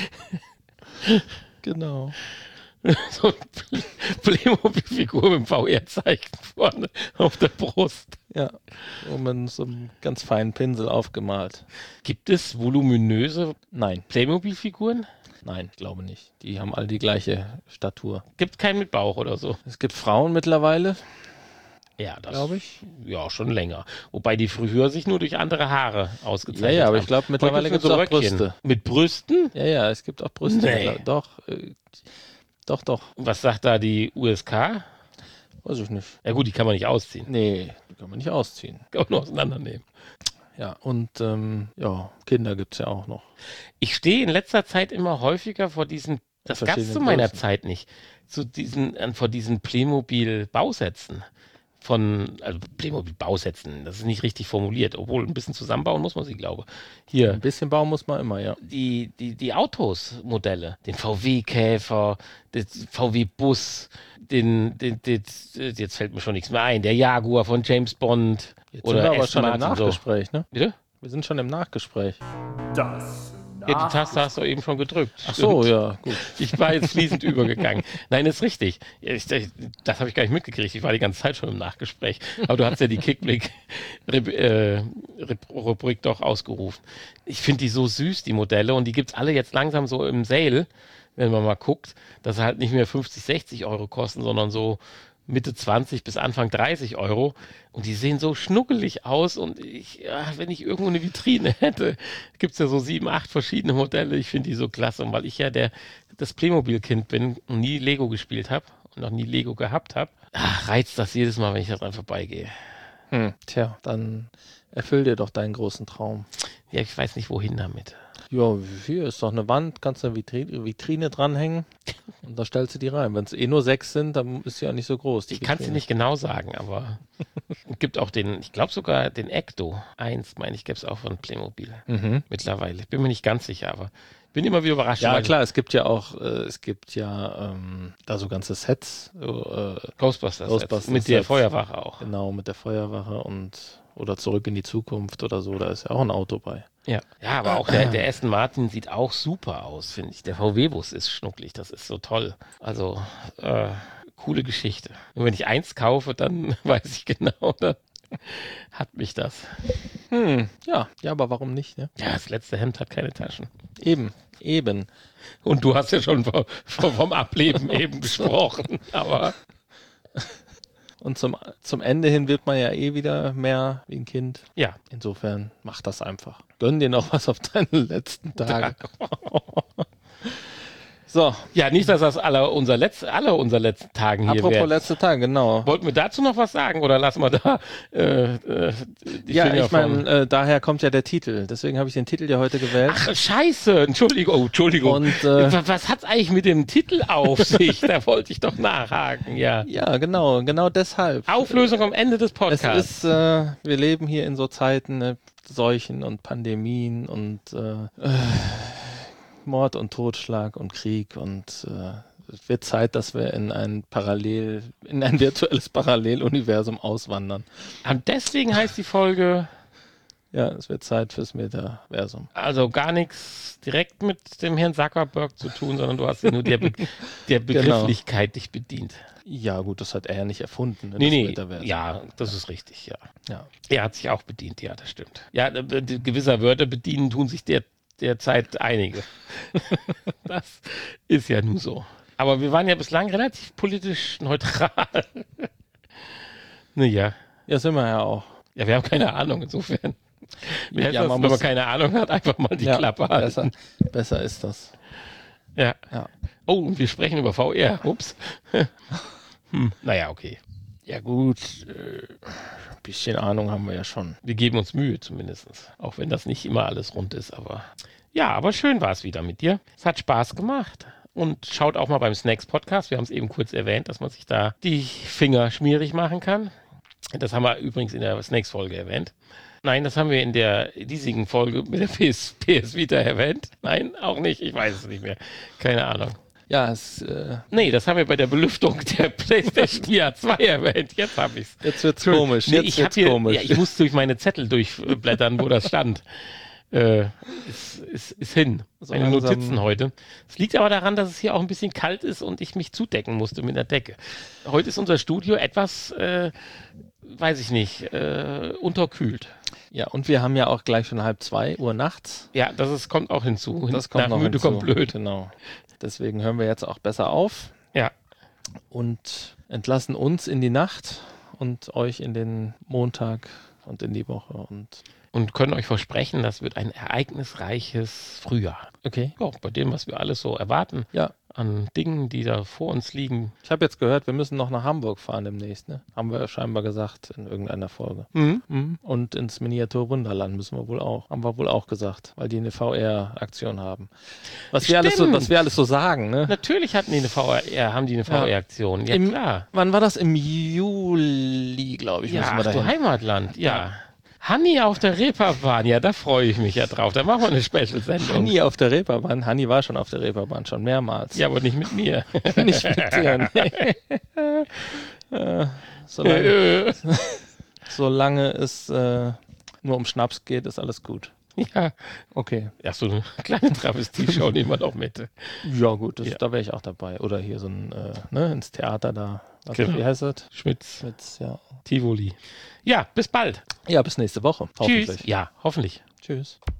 [SPEAKER 2] Genau.
[SPEAKER 3] So eine Playmobil-Figur mit dem V R-Zeichen vorne auf der Brust.
[SPEAKER 2] Ja. Und mit so einem ganz feinen Pinsel aufgemalt.
[SPEAKER 3] Gibt es voluminöse
[SPEAKER 2] Nein,
[SPEAKER 3] Playmobil-Figuren?
[SPEAKER 2] nein, ich glaube nicht. Die haben alle die gleiche Statur.
[SPEAKER 3] Gibt keinen mit Bauch oder so.
[SPEAKER 2] Es gibt Frauen mittlerweile,
[SPEAKER 3] Ja, das
[SPEAKER 2] glaube ich.
[SPEAKER 3] Ja, schon länger. Wobei die früher sich nur durch andere Haare
[SPEAKER 2] Ja,
[SPEAKER 3] ausgezeichnet
[SPEAKER 2] ja, aber
[SPEAKER 3] haben.
[SPEAKER 2] ich glaube, mittlerweile
[SPEAKER 3] Heute
[SPEAKER 2] gibt es
[SPEAKER 3] so
[SPEAKER 2] auch
[SPEAKER 3] Röckchen.
[SPEAKER 2] Brüste.
[SPEAKER 3] Mit Brüsten?
[SPEAKER 2] Ja, ja, es gibt auch Brüste.
[SPEAKER 3] Nee.
[SPEAKER 2] mittler- Doch, äh, doch, doch.
[SPEAKER 3] Was sagt da die U S K?
[SPEAKER 2] Weiß ich nicht.
[SPEAKER 3] Ja gut, die kann man nicht ausziehen.
[SPEAKER 2] Nee, die kann man nicht ausziehen.
[SPEAKER 3] Kann man nur auseinandernehmen.
[SPEAKER 2] Ja, und ähm, ja, Kinder gibt es ja auch noch.
[SPEAKER 3] Ich stehe in letzter Zeit immer häufiger vor diesen, das gab es
[SPEAKER 2] verschiedenen
[SPEAKER 3] zu meiner
[SPEAKER 2] Größen.
[SPEAKER 3] Zeit nicht, zu diesen, äh, vor diesen Playmobil-Bausätzen. Von, also Playmobil-Bausätzen, das ist nicht richtig formuliert, obwohl ein bisschen zusammenbauen muss man sie, glaube ich. Hier,
[SPEAKER 2] Ein bisschen bauen muss man immer, ja.
[SPEAKER 3] die, die, die Autos-Modelle, den V W-Käfer, den V W-Bus, den, den, den, jetzt fällt mir schon nichts mehr ein, der Jaguar von James Bond.
[SPEAKER 2] Jetzt
[SPEAKER 3] oder
[SPEAKER 2] sind wir aber
[SPEAKER 3] Aston
[SPEAKER 2] schon im
[SPEAKER 3] Martin, so.
[SPEAKER 2] Nachgespräch, ne?
[SPEAKER 3] Bitte?
[SPEAKER 2] Wir sind schon im Nachgespräch.
[SPEAKER 4] Das
[SPEAKER 3] Ja, die Taste hast du eben schon gedrückt.
[SPEAKER 2] Ach so,
[SPEAKER 3] Stimmt.
[SPEAKER 2] ja, gut.
[SPEAKER 3] Ich war jetzt fließend übergegangen. Nein, ist richtig. Ja, ich, ich, das habe ich gar nicht mitgekriegt. Ich war die ganze Zeit schon im Nachgespräch. Aber du hast ja die Kickblick-Rubrik äh, doch ausgerufen. Ich finde die so süß, die Modelle. Und die gibt es alle jetzt langsam so im Sale, wenn man mal guckt, dass sie halt nicht mehr fünfzig, sechzig Euro kosten, sondern so Mitte zwanzig bis Anfang dreißig Euro. Und die sehen so schnuckelig aus. Und ich, ja, wenn ich irgendwo eine Vitrine hätte, gibt es ja so sieben, acht verschiedene Modelle. Ich finde die so klasse. Und weil ich ja der, das Playmobil-Kind bin und nie Lego gespielt habe und noch nie Lego gehabt habe, reizt das jedes Mal, wenn ich da dran vorbeigehe.
[SPEAKER 2] Hm. Tja, dann erfüll dir doch deinen großen Traum.
[SPEAKER 3] Ja, ich weiß nicht, wohin damit.
[SPEAKER 2] Ja, hier ist doch eine Wand, kannst du eine Vitrine, Vitrine dranhängen und da stellst du die rein. Wenn es eh nur sechs sind, dann ist sie ja nicht so groß. die
[SPEAKER 3] Ich kann es dir
[SPEAKER 2] Vitrine.
[SPEAKER 3] nicht genau sagen, aber es gibt auch den, ich glaube sogar den Ecto eins, meine ich, gäbe es auch von Playmobil
[SPEAKER 2] Mhm.
[SPEAKER 3] mittlerweile. Ich bin mir nicht ganz sicher, aber bin immer wieder überrascht.
[SPEAKER 2] Ja,
[SPEAKER 3] weil
[SPEAKER 2] klar, es gibt ja auch, äh, es gibt ja ähm, da so ganze Sets, äh,
[SPEAKER 3] Ghostbusters,
[SPEAKER 2] Ghostbusters
[SPEAKER 3] mit der
[SPEAKER 2] Sets.
[SPEAKER 3] Feuerwache auch.
[SPEAKER 2] genau, mit der Feuerwache und oder Zurück in die Zukunft oder so, da ist ja auch ein Auto bei.
[SPEAKER 3] Ja, ja, aber auch der, der Aston Martin sieht auch super aus, finde ich. Der V W-Bus ist schnucklig, das ist so toll. Also, äh, coole Geschichte. Und wenn ich eins kaufe, dann weiß ich genau, dann hat mich das.
[SPEAKER 2] Hm, ja, ja, aber warum nicht, ne?
[SPEAKER 3] Ja, das letzte Hemd hat keine Taschen.
[SPEAKER 2] Eben, eben.
[SPEAKER 3] Und du hast ja schon vom, vom Ableben eben gesprochen, aber
[SPEAKER 2] Und zum, zum Ende hin wird man ja eh wieder mehr wie ein Kind.
[SPEAKER 3] ja.
[SPEAKER 2] Insofern mach das einfach. Gönn dir noch was auf deine letzten Tage. So,
[SPEAKER 3] Ja, nicht, dass das aller unser, Letz-, aller unser letzten Tagen hier
[SPEAKER 2] apropos
[SPEAKER 3] wäre.
[SPEAKER 2] letzte Tage, genau.
[SPEAKER 3] Wollten wir dazu noch was sagen oder lassen wir da äh, äh, die
[SPEAKER 2] Ja,
[SPEAKER 3] Finger
[SPEAKER 2] ich
[SPEAKER 3] von-
[SPEAKER 2] meine, äh, daher kommt ja der Titel. Deswegen habe ich den Titel ja heute gewählt.
[SPEAKER 3] Ach, scheiße, Entschuldigung, oh, Entschuldigung.
[SPEAKER 2] Und äh,
[SPEAKER 3] was was hat's eigentlich mit dem Titel auf sich? Da wollte ich doch nachhaken, ja.
[SPEAKER 2] ja, genau, genau deshalb.
[SPEAKER 3] Auflösung am Ende des
[SPEAKER 2] Es
[SPEAKER 3] Podcasts.
[SPEAKER 2] ist, äh, wir leben hier in so Zeiten, ne, Seuchen und Pandemien und äh, äh, Mord und Totschlag und Krieg und äh, es wird Zeit, dass wir in ein Parallel, in ein virtuelles Paralleluniversum auswandern.
[SPEAKER 3] Und deswegen heißt die Folge
[SPEAKER 2] Ja, es wird Zeit fürs Metaversum.
[SPEAKER 3] also gar nichts direkt mit dem Herrn Zuckerberg zu tun, sondern du hast dich nur der, Be der Begrifflichkeit dich bedient.
[SPEAKER 2] Ja, gut, das hat er ja nicht erfunden. Ne,
[SPEAKER 3] Nee,
[SPEAKER 2] das
[SPEAKER 3] nee,
[SPEAKER 2] Metaversum.
[SPEAKER 3] ja, das ist richtig, ja.
[SPEAKER 2] Ja.
[SPEAKER 3] Er hat sich auch bedient, ja, das stimmt. Ja, äh, äh, gewisser Wörter bedienen tun sich der, derzeit einige. Das ist ja nun so. Aber wir waren ja bislang relativ politisch neutral. Naja,
[SPEAKER 2] Ja, sind wir ja auch.
[SPEAKER 3] ja, wir haben keine Ahnung, insofern. Wer
[SPEAKER 2] Ja,
[SPEAKER 3] ja, das,
[SPEAKER 2] man
[SPEAKER 3] wenn man
[SPEAKER 2] muss-
[SPEAKER 3] keine Ahnung hat, einfach mal die
[SPEAKER 2] ja,
[SPEAKER 3] Klappe halten.
[SPEAKER 2] besser, besser ist das.
[SPEAKER 3] Ja.
[SPEAKER 2] Ja.
[SPEAKER 3] Oh, und wir sprechen über V R. Ups. hm. Naja, okay.
[SPEAKER 2] Ja gut, äh, ein bisschen Ahnung haben wir ja schon.
[SPEAKER 3] Wir geben uns Mühe zumindest. Auch wenn das nicht immer alles rund ist, aber ja, aber schön war es wieder mit dir. Es hat Spaß gemacht. Und schaut auch mal beim Snacks Podcast. Wir haben es eben kurz erwähnt, dass man sich da die Finger schmierig machen kann. Das haben wir übrigens in der Snacks-Folge erwähnt. Nein, das haben wir in der diesigen Folge mit der P S, P S Vita erwähnt. Nein, auch nicht. Ich weiß es nicht mehr. Keine Ahnung.
[SPEAKER 2] Ja, es, äh,
[SPEAKER 3] Nee, das haben wir bei der Belüftung der PlayStation vier zwei erwähnt. Jetzt habe ich es.
[SPEAKER 2] jetzt wird's komisch.
[SPEAKER 3] Nee,
[SPEAKER 2] Jetzt
[SPEAKER 3] ich, hab
[SPEAKER 2] wird's
[SPEAKER 3] hier,
[SPEAKER 2] komisch.
[SPEAKER 3] ja, ich muss durch meine Zettel durchblättern, wo das stand. Äh, ist, ist, ist hin.
[SPEAKER 2] So
[SPEAKER 3] Meine
[SPEAKER 2] langsam-
[SPEAKER 3] Notizen heute. Es liegt aber daran, dass es hier auch ein bisschen kalt ist und ich mich zudecken musste mit der Decke. Heute ist unser Studio etwas, äh, weiß ich nicht, äh, unterkühlt.
[SPEAKER 2] Ja, und wir haben ja auch gleich schon halb zwei Uhr nachts.
[SPEAKER 3] Ja, das ist, kommt auch hinzu.
[SPEAKER 2] Das kommt
[SPEAKER 3] Nach
[SPEAKER 2] noch
[SPEAKER 3] müde
[SPEAKER 2] hinzu.
[SPEAKER 3] kommt blöd.
[SPEAKER 2] Genau. Deswegen hören wir jetzt auch besser auf
[SPEAKER 3] Ja,
[SPEAKER 2] und entlassen uns in die Nacht und euch in den Montag und in die Woche. Und
[SPEAKER 3] und können euch versprechen, das wird ein ereignisreiches Frühjahr.
[SPEAKER 2] okay.
[SPEAKER 3] Ja, bei dem, was wir alles so erwarten,
[SPEAKER 2] Ja,
[SPEAKER 3] an Dingen, die da vor uns liegen.
[SPEAKER 2] ich habe jetzt gehört, wir müssen noch nach Hamburg fahren demnächst. Ne? Haben wir scheinbar gesagt in irgendeiner Folge.
[SPEAKER 3] Mhm.
[SPEAKER 2] Mhm. Und ins Miniatur-Wunderland müssen wir wohl auch. Haben wir wohl auch gesagt, weil die eine V R-Aktion haben. Was wir, alles so,
[SPEAKER 3] Stimmt.
[SPEAKER 2] was wir alles so sagen, ne?
[SPEAKER 3] Natürlich hatten die eine V R, haben die eine V R-Aktion. Ja,
[SPEAKER 2] Im-
[SPEAKER 3] klar.
[SPEAKER 2] Wann war das? Im Juli, glaube ich,
[SPEAKER 3] Ja,
[SPEAKER 2] müssen wir
[SPEAKER 3] ach, du
[SPEAKER 2] dahin.
[SPEAKER 3] Heimatland, ja. Hanni auf der Reeperbahn, ja, da freue ich mich ja drauf. Da machen wir eine Special-Sendung.
[SPEAKER 2] Hanni auf der Reeperbahn. Hanni war schon auf der Reeperbahn, schon mehrmals.
[SPEAKER 3] Ja, aber nicht mit mir.
[SPEAKER 2] Nicht mit dir. Nee. äh, solange,
[SPEAKER 3] Äh,
[SPEAKER 2] solange es äh, nur um Schnaps geht, ist alles gut.
[SPEAKER 3] ja,
[SPEAKER 2] Okay.
[SPEAKER 3] ja, so eine kleine Travestie-Show nehmen wir noch mit.
[SPEAKER 2] Ja, gut, das,
[SPEAKER 3] Ja.
[SPEAKER 2] da wäre ich auch dabei. Oder hier so ein, äh, ne, ins Theater da. Was,
[SPEAKER 3] Genau.
[SPEAKER 2] Wie heißt das?
[SPEAKER 3] Schmitz,
[SPEAKER 2] Mit, ja.
[SPEAKER 3] Tivoli. Ja, bis bald.
[SPEAKER 2] ja, bis nächste Woche.
[SPEAKER 3] Tschüss.
[SPEAKER 2] Hoffentlich.
[SPEAKER 3] Ja, hoffentlich.
[SPEAKER 2] Tschüss.